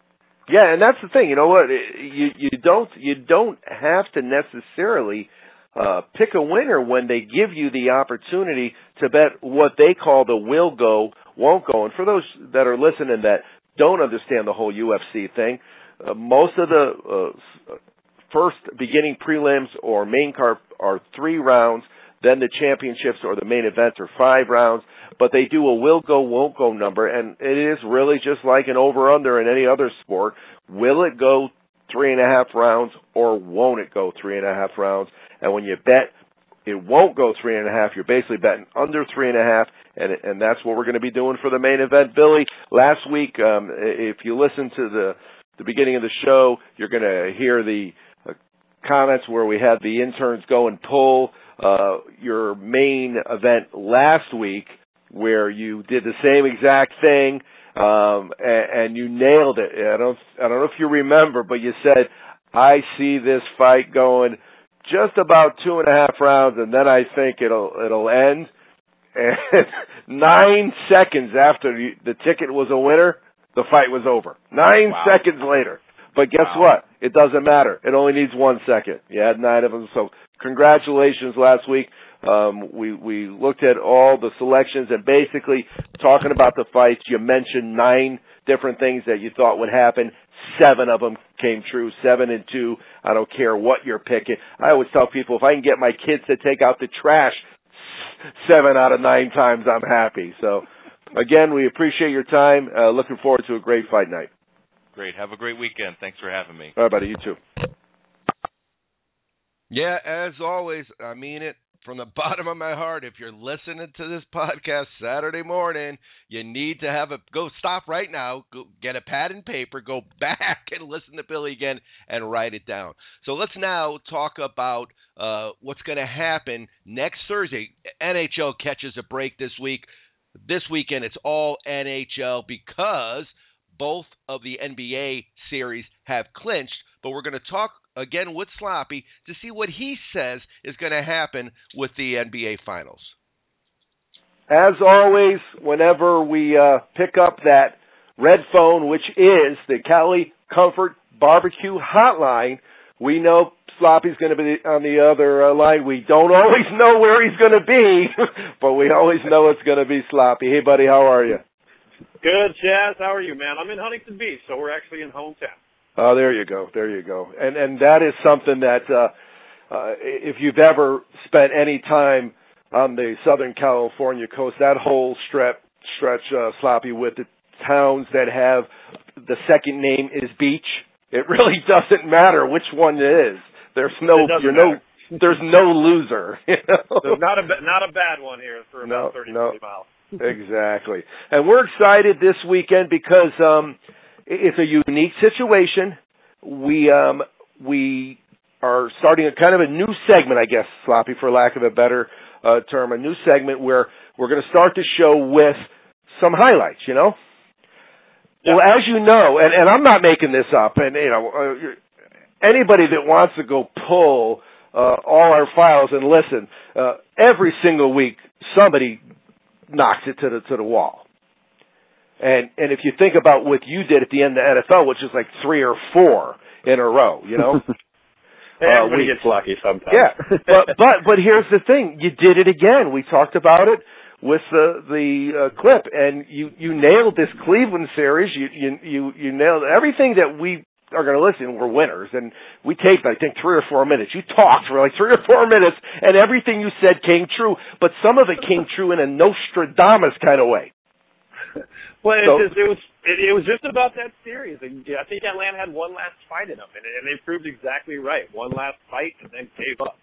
Yeah, and that's the thing. You know what? You you don't you don't have to necessarily uh, pick a winner when they give you the opportunity to bet what they call the will go, won't go. And for those that are listening that don't understand the whole U F C thing, uh, most of the uh, first beginning prelims or main card are three rounds. Then the championships or the main events are five rounds. But they do a will go, won't go number, and it is really just like an over-under in any other sport. Will it go three and a half rounds or won't it go three and a half rounds? And when you bet it won't go three and a half, you're basically betting under three and a half, and and that's what we're going to be doing for the main event. Billy, last week, um, if you listen to the, the beginning of the show, you're going to hear the uh, comments where we had the interns go and pull uh, your main event last week, where you did the same exact thing, um, and, and you nailed it. I don't, I don't know if you remember, but you said, I see this fight going just about two and a half rounds, and then I think it'll, it'll end. And nine seconds after you, the ticket was a winner, the fight was over. Nine wow. seconds later. But guess wow. what? It doesn't matter. It only needs one second. You had nine of them, so congratulations last week. Um, we, we looked at all the selections and basically talking about the fights, you mentioned nine different things that you thought would happen. Seven of them came true, seven and two. I don't care what you're picking. I always tell people if I can get my kids to take out the trash seven out of nine times, I'm happy. So, again, we appreciate your time. Uh, looking forward to a great fight night. Great. Have a great weekend. Thanks for having me. All right, buddy. You too. Yeah, as always, I mean it from the bottom of my heart. If you're listening to this podcast Saturday morning, you need to have a go stop right now, go get a pad and paper, go back and listen to Billy again and write it down. So let's now talk about uh, what's going to happen next Thursday. N H L catches a break this week. This weekend it's all N H L because both of the N B A series have clinched, but we're going to talk again with Sloppy to see what he says is going to happen with the N B A Finals. As always, whenever we uh, pick up that red phone, which is the Cali Comfort Barbecue Hotline, we know Sloppy's going to be on the other uh, line. We don't always know where he's going to be, but we always know it's going to be Sloppy. Hey, buddy, how are you? Good, Chaz. How are you, man? I'm in Huntington Beach, so we're actually in hometown. Oh, there you go. There you go. And and that is something that uh, uh, if you've ever spent any time on the Southern California coast, that whole stretch, stretch uh, Sloppy, with the towns that have the second name is beach, it really doesn't matter which one it is. There's no, you're no, there's no loser. You know? There's not a not a bad one here for about no, thirty, no. forty miles. Exactly. And we're excited this weekend because um, it's a unique situation. We um, we are starting a kind of a new segment, I guess, Sloppy, for lack of a better uh, term, a new segment where we're going to start the show with some highlights, you know? Yeah. Well, as you know, and, and I'm not making this up, and, you know, uh, anybody that wants to go pull uh, all our files and listen, uh, every single week somebody knocks it to the to the wall. And and if you think about what you did at the end of the N F L, which is like three or four in a row, you know. Everybody uh, gets lucky sometimes. Yeah, but but but here's the thing: you did it again. We talked about it with the the uh, clip, and you you nailed this Cleveland series. You you you, you nailed everything that we are going to listen. We're winners, and we taped, I think, three or four minutes. You talked for like three or four minutes, and everything you said came true. But some of it came true in a Nostradamus kind of way. Well, it, so, just, it was it, it was just about that series. And I think Atlanta had one last fight in them, and, and they proved exactly right. One last fight, and then gave up.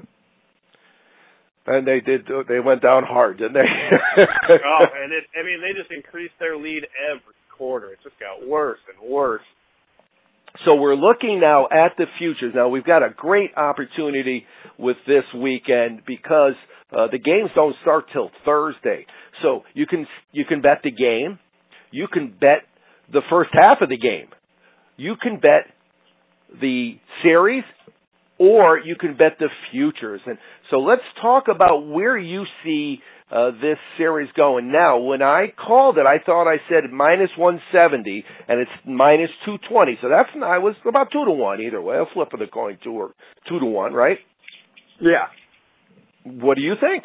And they did. They went down hard, didn't they? oh, and it, I mean, they just increased their lead every quarter. It just got worse and worse. So we're looking now at the futures. Now, we've got a great opportunity with this weekend because uh, the games don't start till Thursday. So you can you can bet the game. You can bet the first half of the game. You can bet the series, or you can bet the futures. And so let's talk about where you see uh, this series going. Now, when I called it, I thought I said minus one seventy, and it's minus two twenty. So that's I was about two to one either way. A flip of the coin, two or two to one, right? Yeah. What do you think?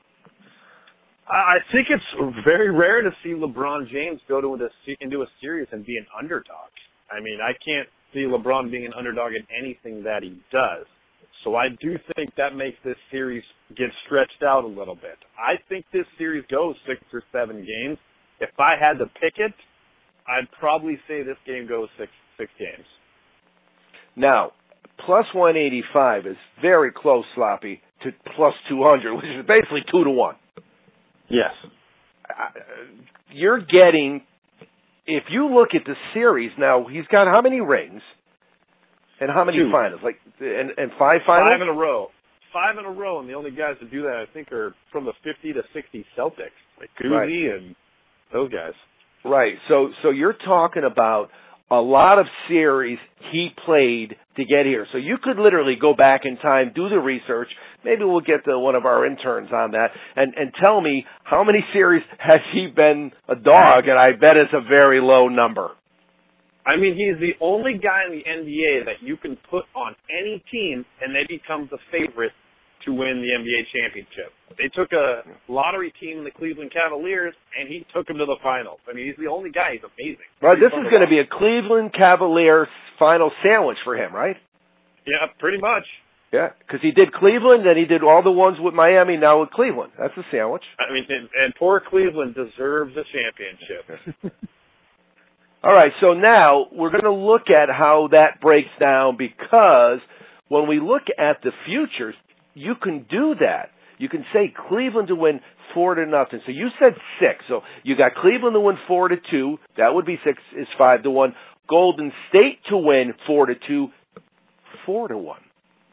I think it's very rare to see LeBron James go to a, into a series and be an underdog. I mean, I can't see LeBron being an underdog in anything that he does. So I do think that makes this series get stretched out a little bit. I think this series goes six or seven games. If I had to pick it, I'd probably say this game goes six six games. Now, plus one eighty-five is very close, Sloppy, to plus two hundred, which is basically two to one. Yes. Uh, you're getting, if you look at the series now, he's got how many rings and how many Two. finals? Like and, and five finals? Five in a row. Five in a row, and the only guys that do that, I think, are from the fifty to sixty Celtics, like Cousy Right. and those guys. Right. So, so you're talking about a lot of series he played to get here. So you could literally go back in time, do the research. Maybe we'll get to one of our interns on that and, and tell me how many series has he been a dog, and I bet it's a very low number. I mean, he's the only guy in the N B A that you can put on any team and they become the favorite to win the N B A championship. They took a lottery team, the Cleveland Cavaliers, and he took them to the finals. I mean, he's the only guy. He's amazing. Right, this is going to be a Cleveland Cavaliers final sandwich for him, right? Yeah, pretty much. Yeah, because he did Cleveland, then he did all the ones with Miami, now with Cleveland. That's a sandwich. I mean, and, and poor Cleveland deserves a championship. All right, so now we're going to look at how that breaks down, because when we look at the futures, you can do that. You can say Cleveland to win four to nothing. So you said six. So you got Cleveland to win four to two. That would be six. Is five to one. Golden State to win four to two. Four to one.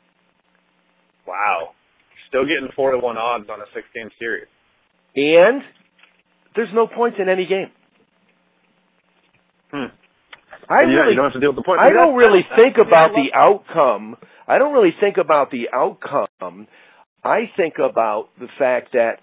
Wow. Still getting four to one odds on a six game series. And there's no points in any game. Hmm. I yeah, really, you don't have to deal with the points. I don't really that's, think that's, about yeah, the outcome. I don't really think about the outcome. I think about the fact that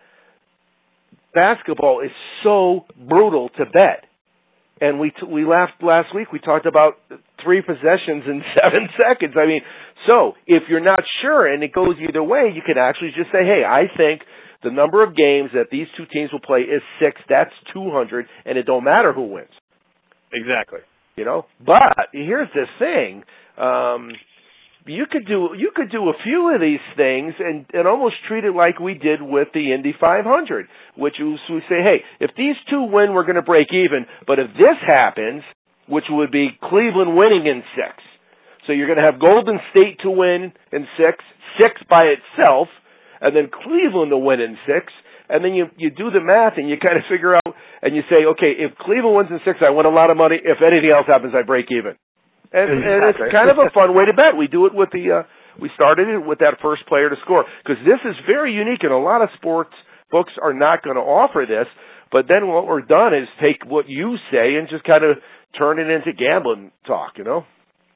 basketball is so brutal to bet. And we t- we laughed last week. We talked about three possessions in seven seconds. I mean, so if you're not sure and it goes either way, you can actually just say, hey, I think the number of games that these two teams will play is six. That's two hundred, and it don't matter who wins. Exactly. You know, but here's the thing. Um, you could do you could do a few of these things and, and almost treat it like we did with the Indy five hundred, which is we say, hey, if these two win, we're going to break even. But if this happens, which would be Cleveland winning in six, so you're going to have Golden State to win in six, six by itself, and then Cleveland to win in six, and then you you do the math and you kind of figure out and you say, okay, if Cleveland wins in six, I win a lot of money. If anything else happens, I break even. And, and it's kind of a fun way to bet. We do it with the, uh, we started it with that first player to score, because this is very unique, and a lot of sports books are not going to offer this. But then what we're done is take what you say and just kind of turn it into gambling talk, you know?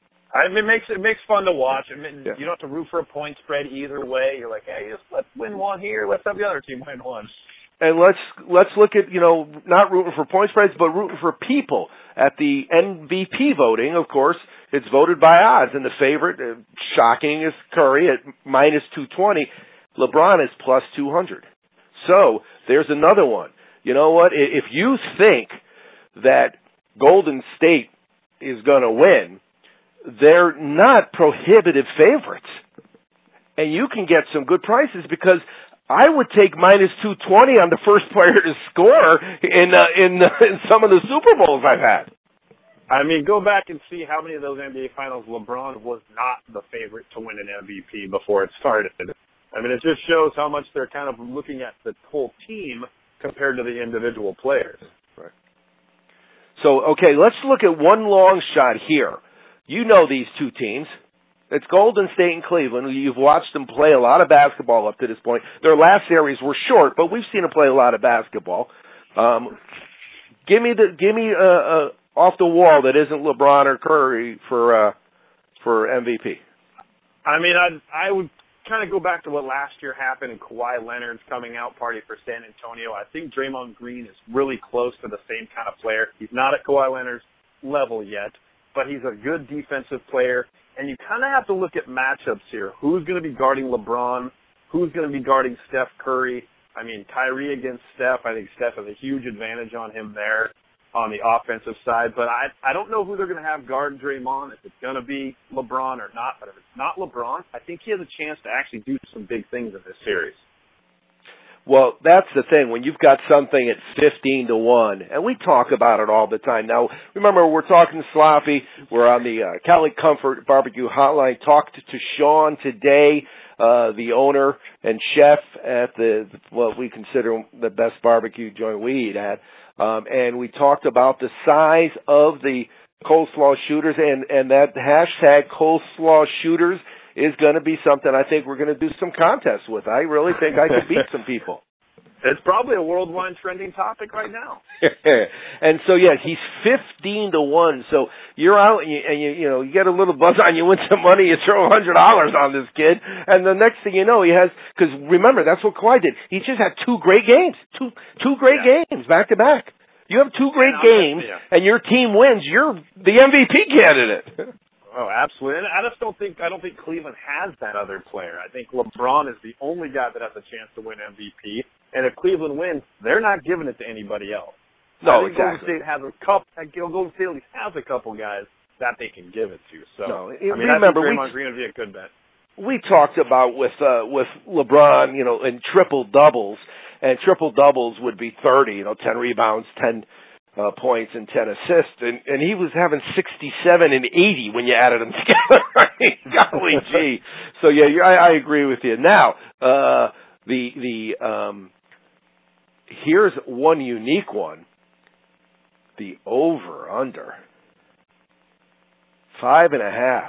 I mean, it makes it makes fun to watch. I mean, Yeah. you don't have to root for a point spread either way. You're like, hey, just let's win one here. Let's have the other team win one. And let's let's look at, you know, not rooting for point spreads, but rooting for people. At the M V P voting, of course, it's voted by odds, and the favorite, uh, shocking, is Curry at minus two twenty. LeBron is plus two hundred. So there's another one. You know what? If you think that Golden State is going to win, they're not prohibitive favorites. And you can get some good prices, because I would take minus two twenty on the first player to score in uh, in uh, in some of the Super Bowls I've had. I mean, go back and see how many of those N B A Finals LeBron was not the favorite to win an M V P before it started. I mean, it just shows how much they're kind of looking at the whole team compared to the individual players. Right. So, okay, let's look at one long shot here. You know these two teams. It's Golden State and Cleveland. You've watched them play a lot of basketball up to this point. Their last series were short, but we've seen them play a lot of basketball. Um, give me the give me uh, uh, off the wall that isn't LeBron or Curry for uh, for M V P. I mean, I I would kind of go back to what last year happened in Kawhi Leonard's coming out party for San Antonio. I think Draymond Green is really close to the same kind of player. He's not at Kawhi Leonard's level yet, but he's a good defensive player. And you kind of have to look at matchups here. Who's going to be guarding LeBron? Who's going to be guarding Steph Curry? I mean, Kyrie against Steph, I think Steph has a huge advantage on him there on the offensive side. But I I don't know who they're going to have guard Draymond, if it's going to be LeBron or not. But if it's not LeBron, I think he has a chance to actually do some big things in this series. Well, that's the thing. When you've got something at fifteen to one, and we talk about it all the time. Now, remember, we're talking sloppy. We're on the uh, Cali Comfort Barbecue Hotline. Talked to Sean today, uh, the owner and chef at the what we consider the best barbecue joint we eat at. Um, and we talked about the size of the coleslaw shooters, and, and that hashtag coleslaw shooters is going to be something I think we're going to do some contests with. I really think I could beat some people. It's probably a worldwide trending topic right now. And so, yeah, he's fifteen to one. So you're out and, you, and you, you know, you get a little buzz on, you win some money, you throw one hundred dollars on this kid, and the next thing you know, he has, because remember, that's what Kawhi did. He just had two great games, two two great yeah. games back to back. You have two great yeah, games, yeah. and your team wins. You're the M V P candidate. Oh, absolutely. And I just don't think I don't think Cleveland has that other player. I think LeBron is the only guy that has a chance to win M V P. And if Cleveland wins, they're not giving it to anybody else. No, I think exactly. Golden State has a couple. Golden State at least has a couple guys that they can give it to. So no, I mean, remember, I think Draymond we, Green would be a good bet. We talked about with uh, with LeBron, you know, in triple doubles, and triple doubles would be thirty. You know, ten rebounds, ten. Uh, points and ten assists, and, and he was having sixty-seven and eighty when you added them together. I mean, golly gee. So yeah, you're, I, I agree with you. Now, uh, the the um, here's one unique one: the over under five and a half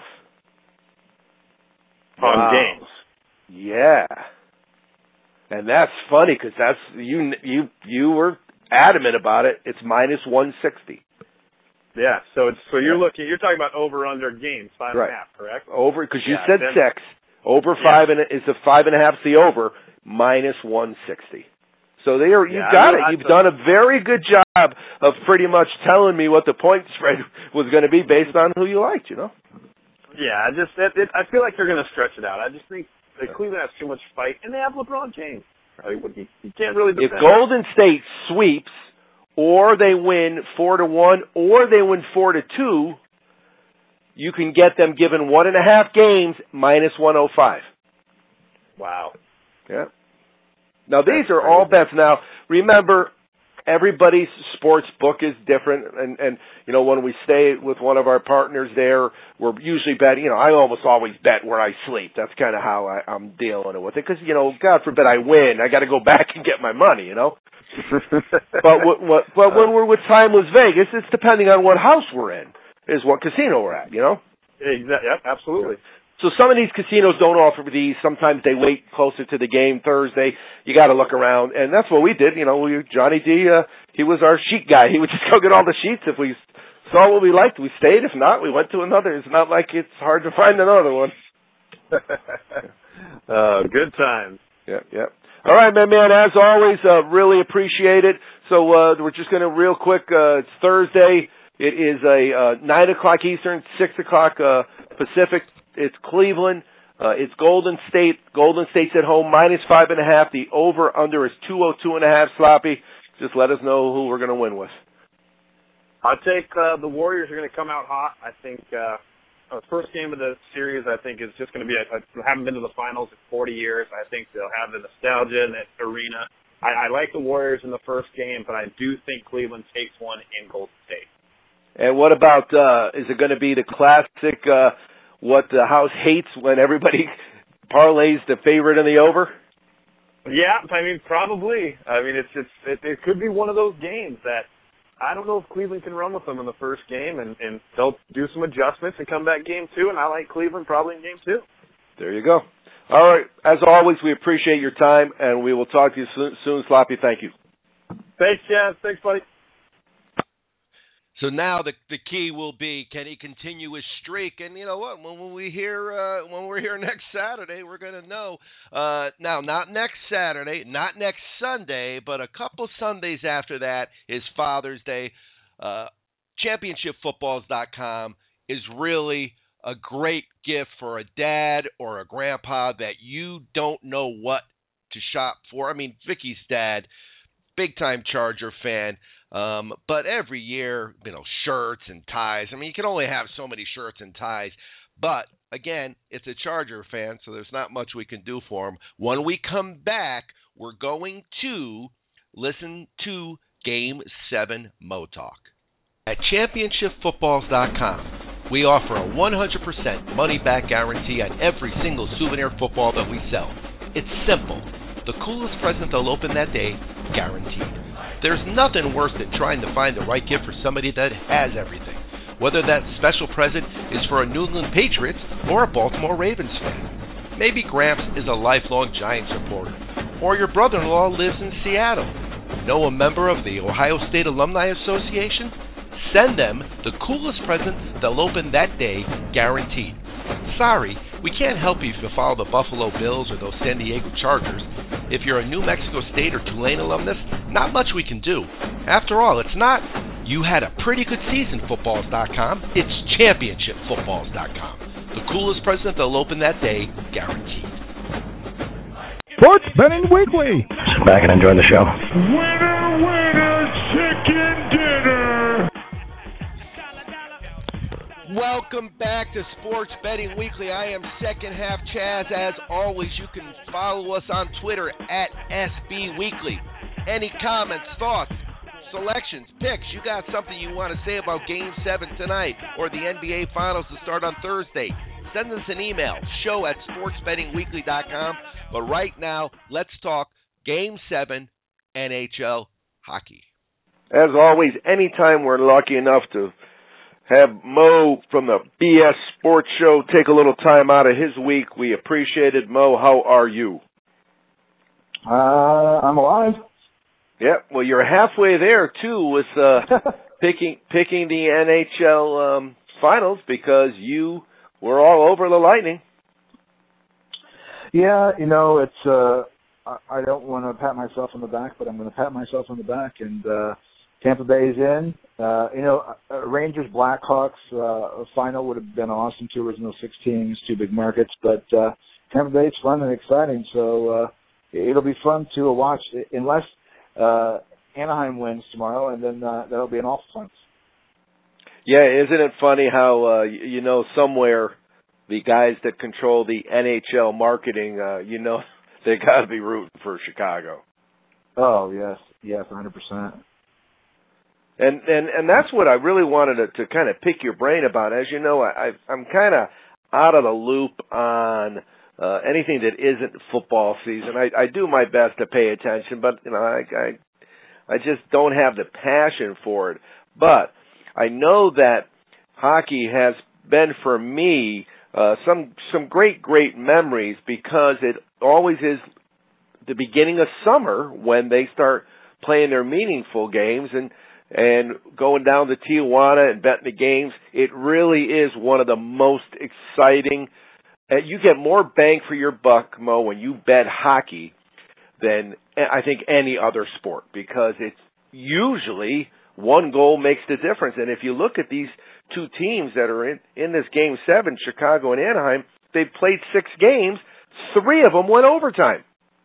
on wow. games. Yeah, and that's funny because that's you you you were adamant about it. It's minus one sixty. Yeah, so it's so you're looking. You're talking about over under games five right. and a half, correct? Over because you yeah, said then, six. Over yeah. five and is the five and a half's the over minus one sixty. So they are. You've yeah, got I mean, it. You've done a very good job of pretty much telling me what the point spread was going to be based on who you liked. You know. Yeah, I just it, it, I feel like they're going to stretch it out. I just think that Cleveland has too much fight, and they have LeBron James. You, you can't really defend. If Golden State sweeps, or they win four to one, or they win four to two, you can get them given one and a half games minus one oh five. Wow. Yeah. Now these That's are crazy. all bets. Now remember, everybody's sports book is different, and and you know when we stay with one of our partners there, we're usually betting. You know, I almost always bet where I sleep. That's kind of how I, I'm dealing with it. Because you know, God forbid I win, I got to go back and get my money. You know. but what, what, but when we're with Timeless Vegas, it's depending on what house we're in, is what casino we're at. You know. Exactly. Yep. Absolutely. So some of these casinos don't offer these. Sometimes they wait closer to the game Thursday. You got to look around, and that's what we did. You know, we, Johnny D, uh, he was our sheet guy. He would just go get all the sheets. If we saw what we liked, we stayed. If not, we went to another. It's not like it's hard to find another one. uh, good times. Yeah, yeah. All right, my man. As always, uh, really appreciate it. So uh, we're just going to real quick. Uh, it's Thursday. It is a uh, nine o'clock Eastern, six o'clock uh, Pacific. It's Cleveland. Uh, it's Golden State. Golden State's at home, minus five and a half. The over-under is two oh two and a half, Sloppy. Just let us know who we're going to win with. I'll take uh, the Warriors are going to come out hot. I think uh, the first game of the series, I think, is just going to be, I haven't been to the finals in forty years. I think they'll have the nostalgia in that arena. I, I like the Warriors in the first game, but I do think Cleveland takes one in Golden State. And what about, uh, is it going to be the classic, uh, what the house hates when everybody parlays the favorite in the over? Yeah, I mean, probably. I mean, it's it's it, it could be one of those games that I don't know if Cleveland can run with them in the first game, and, and they'll do some adjustments and come back game two, and I like Cleveland probably in game two. There you go. All right. As always, we appreciate your time, and we will talk to you soon, soon Sloppy. Thank you. Thanks, Jazz. Thanks, buddy. So now the the key will be, can he continue his streak? And you know what? When, when we hear uh, when we're here next Saturday, we're going to know. Uh, now, not next Saturday, not next Sunday, but a couple Sundays after that is Father's Day. Uh, championship footballs dot com is really a great gift for a dad or a grandpa that you don't know what to shop for. I mean, Vicky's dad, big time Charger fan. Um, but every year, you know, shirts and ties. I mean, you can only have so many shirts and ties. But, again, it's a Charger fan, so there's not much we can do for him. When we come back, we're going to listen to Game seven Mo Talk. At championship footballs dot com, we offer a one hundred percent money-back guarantee on every single souvenir football that we sell. It's simple. The coolest present they'll open that day, guaranteed. There's nothing worse than trying to find the right gift for somebody that has everything, whether that special present is for a New England Patriots or a Baltimore Ravens fan. Maybe Gramps is a lifelong Giants supporter, or your brother-in-law lives in Seattle. Know a member of the Ohio State Alumni Association? Send them the coolest present they'll open that day, guaranteed. Sorry, we can't help you if you follow the Buffalo Bills or those San Diego Chargers. If you're a New Mexico State or Tulane alumnus, not much we can do. After all, it's not you had a pretty good season footballs dot com, it's championship footballs dot com. The coolest present they'll open that day, guaranteed. Sports Betting Weekly. Sit back and enjoy the show. Winner, winner, chicken dinner. Welcome back to Sports Betting Weekly. I am Second Half Chaz. As always, you can follow us on Twitter at S B Weekly. Any comments, thoughts, selections, picks, you got something you want to say about Game seven tonight or the N B A Finals to start on Thursday, send us an email, show at sports betting weekly dot com. But right now, let's talk Game seven N H L hockey. As always, anytime we're lucky enough to have Mo from the B S Sports Show take a little time out of his week, we appreciate it. Mo, how are you? Uh, I'm alive. Yeah, well, you're halfway there, too, with uh, picking picking the N H L um, Finals because you were all over the Lightning. Yeah, you know, it's. Uh, I, I don't want to pat myself on the back, but I'm going to pat myself on the back. And uh, Tampa Bay's in. Uh, you know, uh, Rangers Blackhawks uh, final would have been awesome. Two original six teams, two big markets, but uh, Tampa Bay's fun and exciting. So uh, it'll be fun to watch, unless uh, Anaheim wins tomorrow, and then uh, that'll be an awful fun. Yeah, isn't it funny how uh, you know somewhere the guys that control the N H L marketing, uh, you know, they got to be rooting for Chicago. Oh yes, yes, one hundred percent. And and and that's what I really wanted to, to kind of pick your brain about. As you know, I, I'm kind of out of the loop on uh, anything that isn't football season. I, I do my best to pay attention, but you know, I, I I just don't have the passion for it. But I know that hockey has been for me uh, some some great great memories because it always is the beginning of summer when they start playing their meaningful games and. And going down to Tijuana and betting the games, it really is one of the most exciting. Uh, you get more bang for your buck, Mo, when you bet hockey than I think any other sport because it's usually one goal makes the difference. And if you look at these two teams that are in, in this Game seven, Chicago and Anaheim, they've played six games. Three of them went overtime.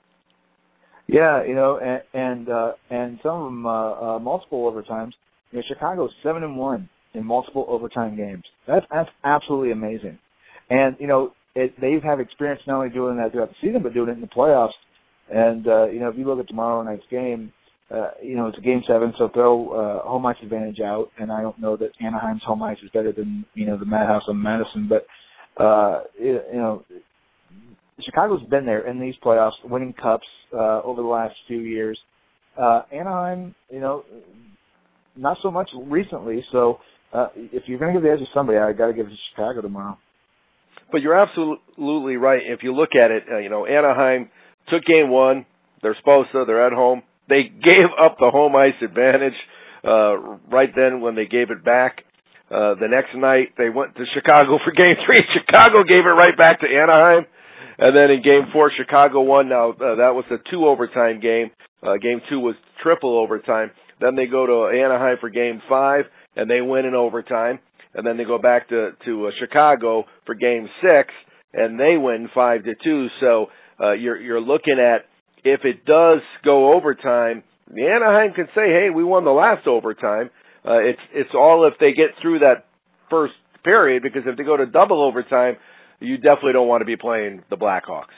Yeah, you know, and and, uh, and some of them uh, uh, multiple overtimes. You know, Chicago's seven and one in multiple overtime games. That's that's absolutely amazing. And you know, it, they have experience not only doing that throughout the season, but doing it in the playoffs. And uh, you know, if you look at tomorrow night's game, uh, you know, it's a game seven, so throw uh, home ice advantage out. And I don't know that Anaheim's home ice is better than you know the Madhouse on Madison, but uh, it, you know. Chicago's been there in these playoffs, winning cups uh, over the last few years. Uh, Anaheim, you know, not so much recently. So uh, if you're going to give the edge to somebody, I got to give it to Chicago tomorrow. But you're absolutely right. If you look at it, uh, you know, Anaheim took game one. They're supposed to. They're at home. They gave up the home ice advantage uh, right then when they gave it back. Uh, the next night they went to Chicago for Game Three. Chicago gave it right back to Anaheim, and then in Game Four, Chicago won. Now uh, that was a two overtime game. Uh, game Two was triple overtime. Then they go to Anaheim for Game Five, and they win in overtime. And then they go back to to uh, Chicago for Game Six, and they win five to two. So uh, you're you're looking at, if it does go overtime, the Anaheim can say, "Hey, we won the last overtime." Uh, it's it's all if they get through that first period, because if they go to double overtime, you definitely don't want to be playing the Blackhawks.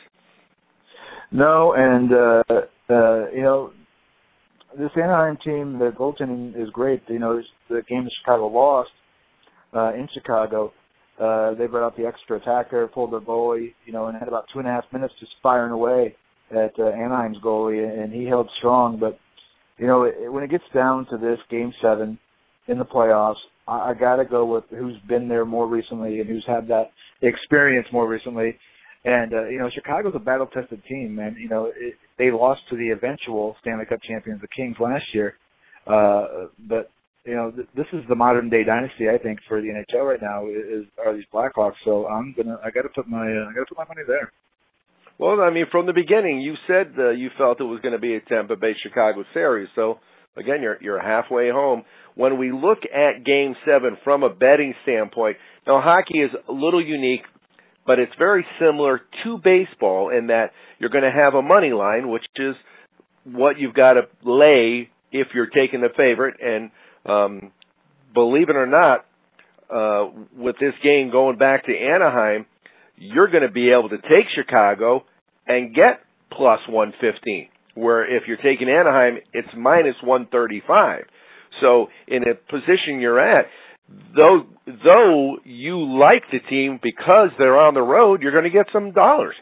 No, and uh, uh, you know, this Anaheim team, the goaltending is great. You know, the game that Chicago lost. Uh, in Chicago, uh, they brought out the extra attacker, pulled the goalie, you know, and had about two and a half minutes just firing away at uh, Anaheim's goalie, and he held strong. But, you know, it, when it gets down to this Game seven in the playoffs, I, I got to go with who's been there more recently and who's had that experience more recently. And, uh, you know, Chicago's a battle-tested team, man. You know, it, they lost to the eventual Stanley Cup champions, the Kings, last year. Uh, but, you know, th- this is the modern day dynasty, I think, for the N H L right now. Is are these Blackhawks? So I'm gonna, I got to put my, uh, I got to put my money there. Well, I mean, from the beginning, you said uh, you felt it was going to be a Tampa Bay Chicago series. So again, you're you're halfway home. When we look at Game Seven from a betting standpoint, now hockey is a little unique, but it's very similar to baseball in that you're going to have a money line, which is what you've got to lay if you're taking the favorite. And Um, believe it or not, uh, with this game going back to Anaheim, you're going to be able to take Chicago and get plus one fifteen, where if you're taking Anaheim, it's minus one thirty-five. So in a position you're at, though, though you like the team because they're on the road, you're going to get some dollars.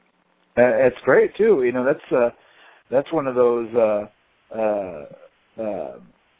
Uh, it's great too. You know, that's uh, that's one of those uh, uh, uh,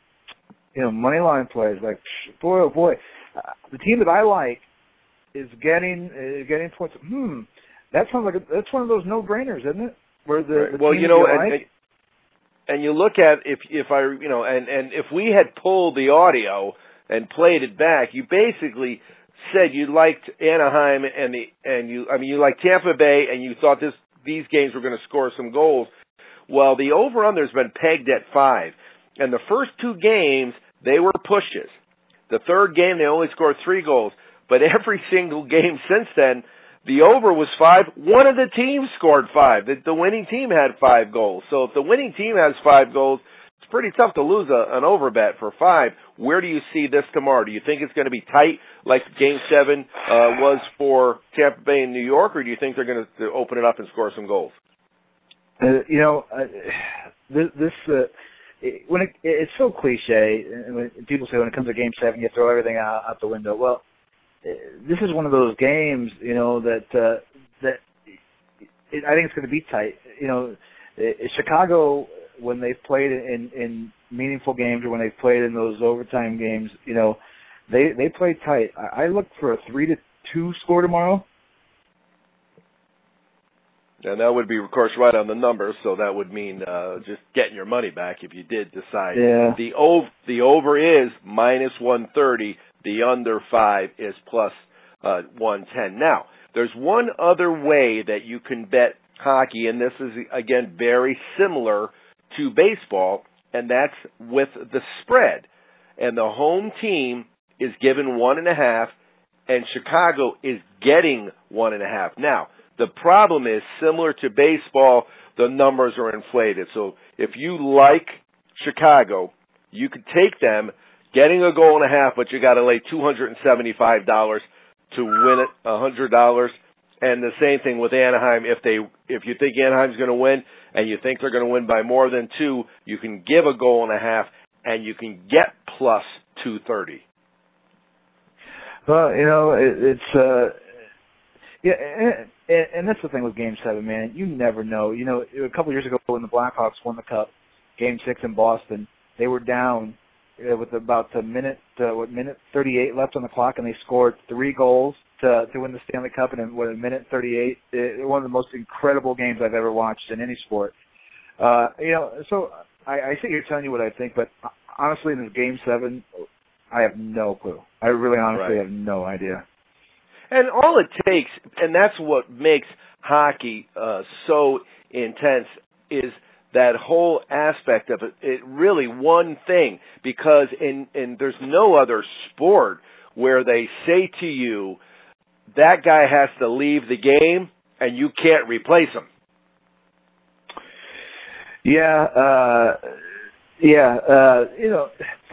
you know, money line plays. Like, boy, oh boy, uh, the team that I like is getting uh, getting points. Hmm, that sounds like a, that's one of those no-brainers, isn't it? Where the, right. the well, team you know, you and, like, and, and you look at if if I you know, and and if we had pulled the audio and played it back, you basically said you liked Anaheim and the and you I mean you liked Tampa Bay and you thought this these games were going to score some goals. Well, the over-under has been pegged at five, and the first two games they were pushes. The third game they only scored three goals, but every single game since then, the over was five. One of the teams scored five. The, the winning team had five goals. So if the winning team has five goals, it's pretty tough to lose a, an over bet for five. Where do you see this tomorrow? Do you think it's going to be tight like Game seven uh, was for Tampa Bay and New York, or do you think they're going to open it up and score some goals? Uh, you know, uh, this, this uh, it, when it, it's so cliche. When people say when it comes to Game Seven, you throw everything out, out the window. Well, this is one of those games, you know, that uh, that it, I think it's going to be tight. You know, it, Chicago, when they've played in, in meaningful games or when they've played in those overtime games, you know, they they play tight. I, I look for a three to two score tomorrow. And that would be, of course, right on the number, so that would mean uh, just getting your money back if you did decide. Yeah. The over, the over is minus one thirty. The under five is plus uh, one ten. Now, there's one other way that you can bet hockey, and this is, again, very similar to baseball, and that's with the spread. And the home team is given one and a half, and Chicago is getting one and a half. Now, the problem is, similar to baseball, the numbers are inflated. So if you like Chicago, you could take them, getting a goal and a half, but you got to lay two hundred seventy-five dollars to win it, one hundred dollars. And the same thing with Anaheim. If they, if you think Anaheim's going to win and you think they're going to win by more than two, you can give a goal and a half, and you can get plus two thirty. Well, you know, it, it's uh, yeah. And, And that's the thing with Game Seven, man. You never know. You know, a couple of years ago when the Blackhawks won the Cup, Game Six in Boston, they were down uh, with about a minute, uh, what minute thirty-eight left on the clock, and they scored three goals to to win the Stanley Cup in what a minute thirty-eight. It, one of the most incredible games I've ever watched in any sport. Uh, you know, so I, I sit here telling you what I think, but honestly, in this Game Seven, I have no clue. I really honestly Right. have no idea. And all it takes, and that's what makes hockey uh, so intense, is that whole aspect of it. It really one thing, because in, in there's no other sport where they say to you, that guy has to leave the game and you can't replace him. Yeah, uh, yeah, uh, you know,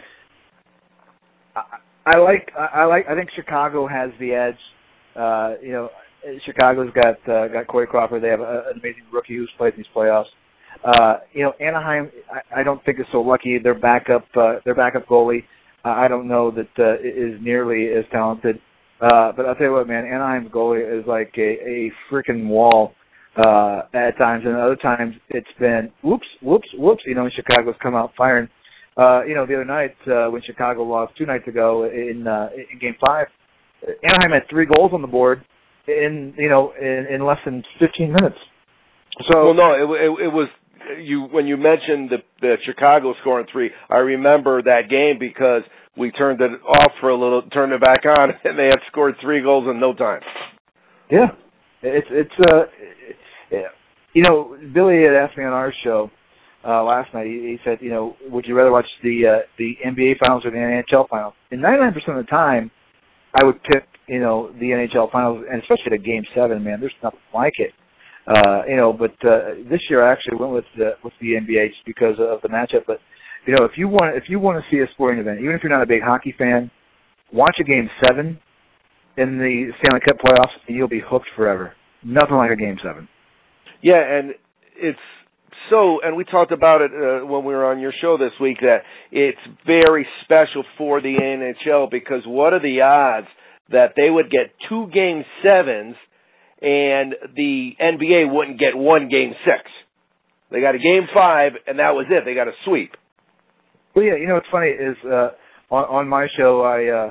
I, I like, I like, I think Chicago has the edge. Uh, you know, Chicago's got uh, got Corey Crawford. They have a, an amazing rookie who's played in these playoffs. Uh, you know, Anaheim, I, I don't think is so lucky. Their backup, uh, their backup goalie, uh, I don't know that uh, is nearly as talented. Uh, but I'll tell you what, man, Anaheim's goalie is like a, a freaking wall uh, at times, and other times it's been whoops, whoops, whoops. You know, Chicago's come out firing. Uh, you know, the other night uh, when Chicago lost two nights ago in uh, in Game Five, Anaheim had three goals on the board in you know in, in less than fifteen minutes. So well, no, it, it, it was you when you mentioned the, the Chicago scoring three. I remember that game because we turned it off for a little, turned it back on, and they had scored three goals in no time. Yeah, it's it's uh, you know, Billy had asked me on our show uh, last night. He, he said, you know, would you rather watch the uh, the N B A finals or the N H L finals? And ninety-nine percent of the time, I would pick, you know, the N H L finals, and especially the Game Seven. Man, there's nothing like it. Uh, you know, but uh, this year I actually went with the with the N B A just because of the matchup. But you know, if you want if you want to see a sporting event, even if you're not a big hockey fan, watch a Game Seven in the Stanley Cup playoffs, and you'll be hooked forever. Nothing like a Game Seven. Yeah, and it's so, and we talked about it uh, when we were on your show this week, that it's very special for the N H L because what are the odds that they would get two Game Sevens and the N B A wouldn't get one Game Six? They got a Game Five, and that was it. They got a sweep. Well, yeah, you know what's funny is uh, on, on my show, I uh,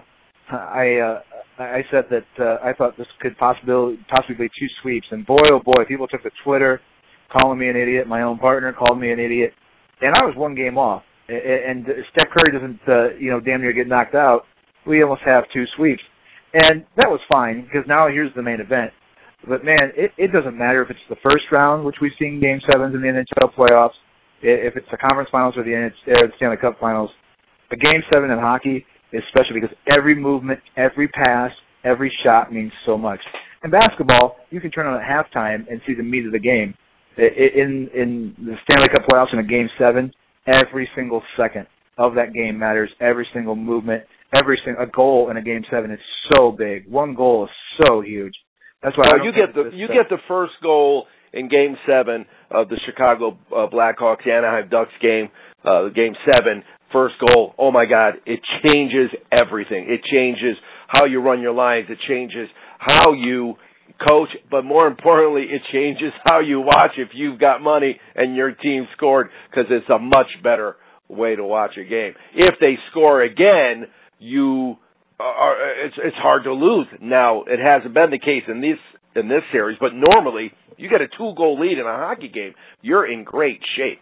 I uh, I said that uh, I thought this could possibly possibly be two sweeps, and boy, oh boy, people took to Twitter calling me an idiot. My own partner called me an idiot, and I was one game off. And Steph Curry doesn't, uh, you know, damn near get knocked out. We almost have two sweeps, and that was fine because now here's the main event. But man, it, it doesn't matter if it's the first round, which we've seen Game Sevens in the N H L playoffs, if it's the conference finals or the, N H L, or the Stanley Cup finals. A Game Seven in hockey is special because every movement, every pass, every shot means so much. In basketball, you can turn on at halftime and see the meat of the game. In in the Stanley Cup playoffs in a Game Seven, every single second of that game matters. Every single movement, every single a goal in a Game Seven is so big. One goal is so huge. That's why well, you get the you get the first goal in Game Seven of the Chicago uh, Blackhawks Anaheim Ducks game, uh, Game Seven. First goal. Oh my God! It changes everything. It changes how you run your lines. It changes how you coach, but more importantly, it changes how you watch if you've got money and your team scored, because it's a much better way to watch a game. If they score again, you are, it's it's hard to lose. Now, it hasn't been the case in this in this series, but normally you get a two-goal lead in a hockey game, you're in great shape.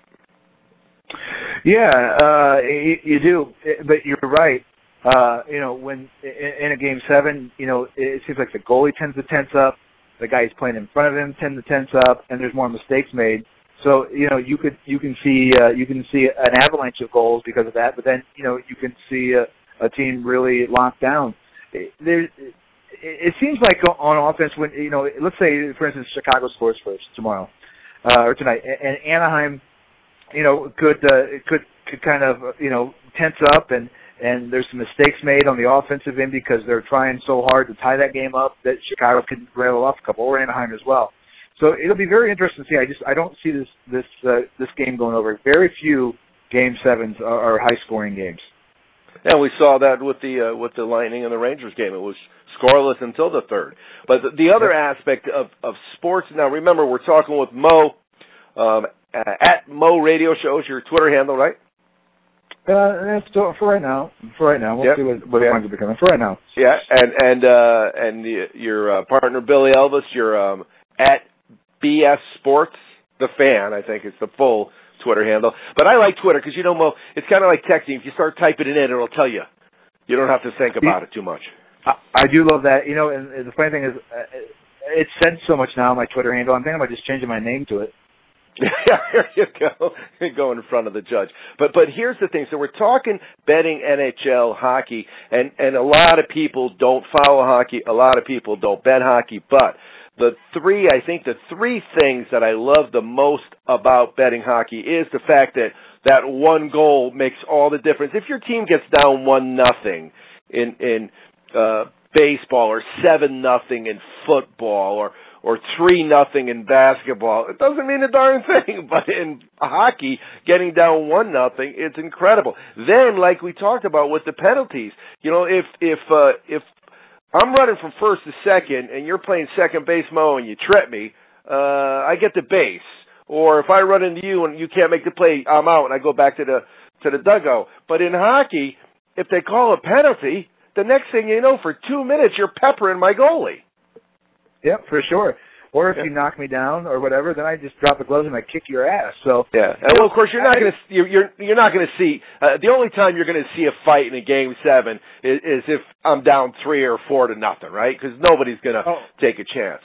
Yeah, uh, you, you do, but you're right. Uh, you know, when in, in a Game Seven, you know, it seems like the goalie tends to tense up, the guys playing in front of him tend to tense up, and there's more mistakes made. So, you know, you could you can see uh, you can see an avalanche of goals because of that, but then you know you can see a, a team really locked down. There, it seems like on offense when you know, let's say for instance Chicago scores first tomorrow uh, or tonight, and Anaheim, you know, could uh, could could kind of you know tense up and. And there's some mistakes made on the offensive end because they're trying so hard to tie that game up that Chicago could rail off a couple, or Anaheim as well. So it'll be very interesting to see. I just I don't see this this uh, this game going over. Very few Game Sevens are, are high scoring games. And we saw that with the uh, with the Lightning and the Rangers game. It was scoreless until the third. But the, the other aspect of of sports. Now remember, we're talking with Mo um, at Mo Radio Shows. Your Twitter handle, right? Uh, that's for right now. For right now, we'll yep. see what, what yeah. it winds up becoming. For right now. Yeah, and and uh, and the, your uh, partner Billy Elvis, you're um, at B S Sports, the Fan. I think it's the full Twitter handle. But I like Twitter because, you know, Mo, it's kind of like texting. If you start typing it in, it'll tell you. You don't have to think about it too much. I, I do love that. You know, and the funny thing is, uh, it's said so much now, my Twitter handle. I'm thinking about just changing my name to it. Yeah, there you go. Go in front of the judge. But but here's the thing. So we're talking betting N H L hockey, and, and a lot of people don't follow hockey. A lot of people don't bet hockey. But the three, I think the three things that I love the most about betting hockey is the fact that that one goal makes all the difference. If your team gets down one nothing in in uh, baseball, or seven nothing in football, or or three nothing in basketball, it doesn't mean a darn thing. But in hockey, getting down one nothing, it's incredible. Then, like we talked about with the penalties, you know, if if uh, if I'm running from first to second and you're playing second base, Mo, and you trip me, uh, I get the base. Or if I run into you and you can't make the play, I'm out and I go back to the to the dugout. But in hockey, if they call a penalty, the next thing you know, for two minutes, you're peppering my goalie. Yep, for sure. Or if yeah. you knock me down or whatever, then I just drop the gloves and I kick your ass. So yeah, and well, of course you're not going to you're, you're you're not going to see uh, the only time you're going to see a fight in a game seven is, is if I'm down three or four to nothing, right? Because nobody's going to oh. take a chance.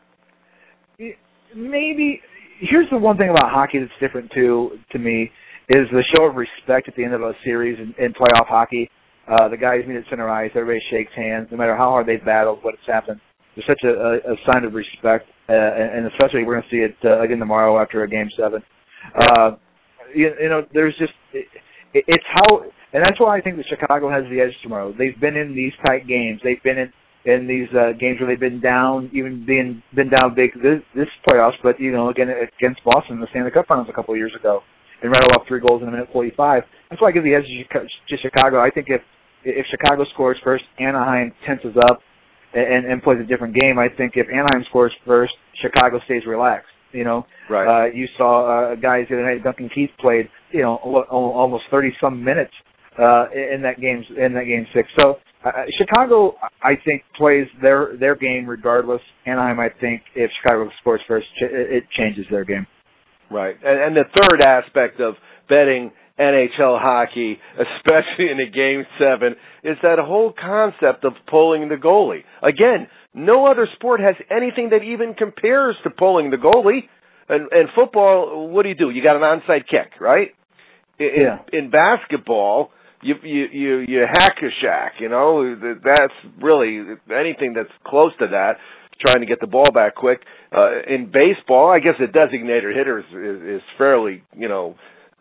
Maybe here's the one thing about hockey that's different too to me is the show of respect at the end of a series in, in playoff hockey. Uh, the guys meet at center ice, everybody shakes hands, no matter how hard they've battled, what's happened. There's such a, a, a sign of respect, uh, and, and especially we're going to see it uh, again tomorrow after a game seven. Uh, you, you know, there's just it, it's how, and that's why I think that Chicago has the edge tomorrow. They've been in these tight games. They've been in in these uh, games where they've been down, even being been down big this, this playoffs. But you know, again against Boston in the Stanley Cup Finals a couple of years ago, and rattle off three goals in a minute forty-five. That's why I give the edge to Chicago. I think if if Chicago scores first, Anaheim tenses up and, and plays a different game. I think if Anaheim scores first, Chicago stays relaxed. You know, right? Uh, you saw uh, guys the other night. Duncan Keith played, you know, almost thirty some minutes uh, in that game in that game six. So uh, Chicago, I think, plays their their game regardless. Anaheim, I think, if Chicago scores first, it changes their game. Right, and, and the third aspect of betting N H L hockey, especially in a game seven, is that whole concept of pulling the goalie. Again, no other sport has anything that even compares to pulling the goalie. And, and football, what do you do? You got an onside kick, right? In, yeah. in basketball, you you you, you hack a shack. You know, that's really anything that's close to that. Trying to get the ball back quick. Uh, in baseball, I guess a designated hitter is, is, is fairly, you know,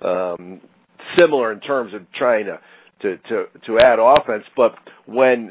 um, similar in terms of trying to, to, to, to add offense. But when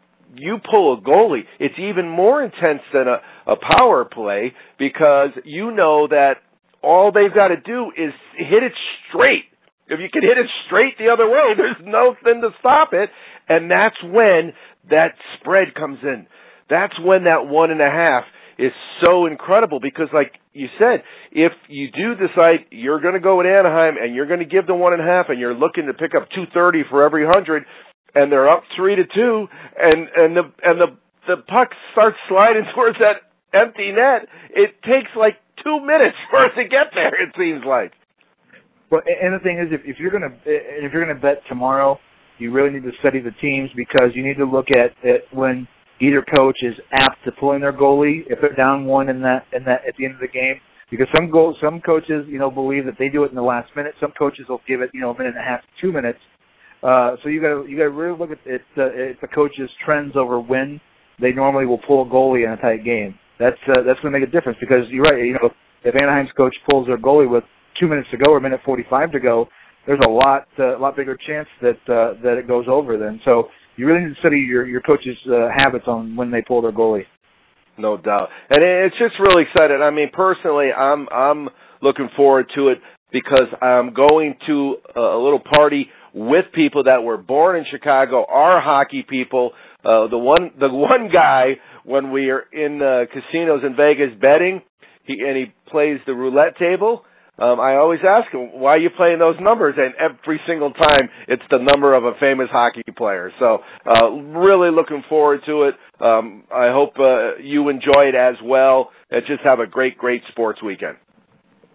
you pull a goalie, it's even more intense than a, a power play because you know that all they've got to do is hit it straight. If you can hit it straight the other way, there's nothing to stop it. And that's when that spread comes in. That's when that one and a half is so incredible because, like you said, if you do decide you're going to go with Anaheim and you're going to give the one and a half and you're looking to pick up two thirty for every hundred, and they're up three to two, and and the and the the puck starts sliding towards that empty net, it takes like two minutes for it to get there. It seems like. Well, and the thing is, if, if you're going to if you're going to bet tomorrow, you really need to study the teams because you need to look at it when either coach is apt to pulling their goalie if they're down one in that in that at the end of the game. Because some goals, some coaches, you know, believe that they do it in the last minute. Some coaches will give it, you know, a minute and a half, two minutes. Uh, so you got to you got to really look at it. Uh, it's the coach's trends over when they normally will pull a goalie in a tight game. That's uh, that's going to make a difference because you're right. You know, if Anaheim's coach pulls their goalie with two minutes to go or a minute forty-five to go, there's a lot uh, lot bigger chance that uh, that it goes over then. So you really need to study your, your coach's uh, habits on when they pull their goalie. No doubt. And it's just really exciting. I mean, personally, I'm I'm looking forward to it because I'm going to a little party with people that were born in Chicago, are hockey people. Uh, the one the one guy, when we are in uh, casinos in Vegas betting, he and he plays the roulette table, Um, I always ask him, why are you playing those numbers? And every single time, it's the number of a famous hockey player. So uh, really looking forward to it. Um, I hope uh, you enjoy it as well. And just have a great, great sports weekend.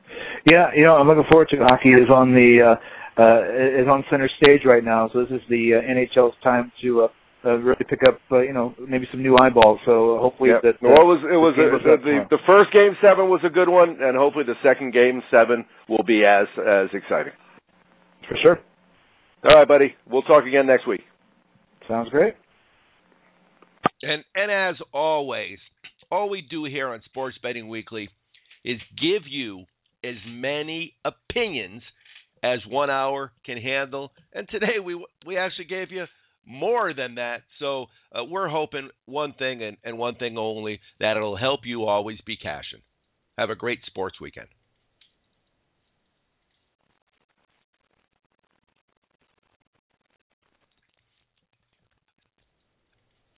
Yeah, you know, I'm looking forward to it. Hockey is on the uh, uh, is on center stage right now, so this is the uh, N H L's time to uh, uh, really pick up, uh, you know, maybe some new eyeballs. So hopefully, yep. that, uh, well, it was it was, was a, the, the the first game seven was a good one, and hopefully the second game seven will be as as exciting. For sure. All right, buddy. We'll talk again next week. Sounds great. And and as always, all we do here on Sports Betting Weekly is give you as many opinions as one hour can handle. And today we we actually gave you more than that. So uh, we're hoping one thing and, and one thing only, that it'll help you always be cashing. Have a great sports weekend.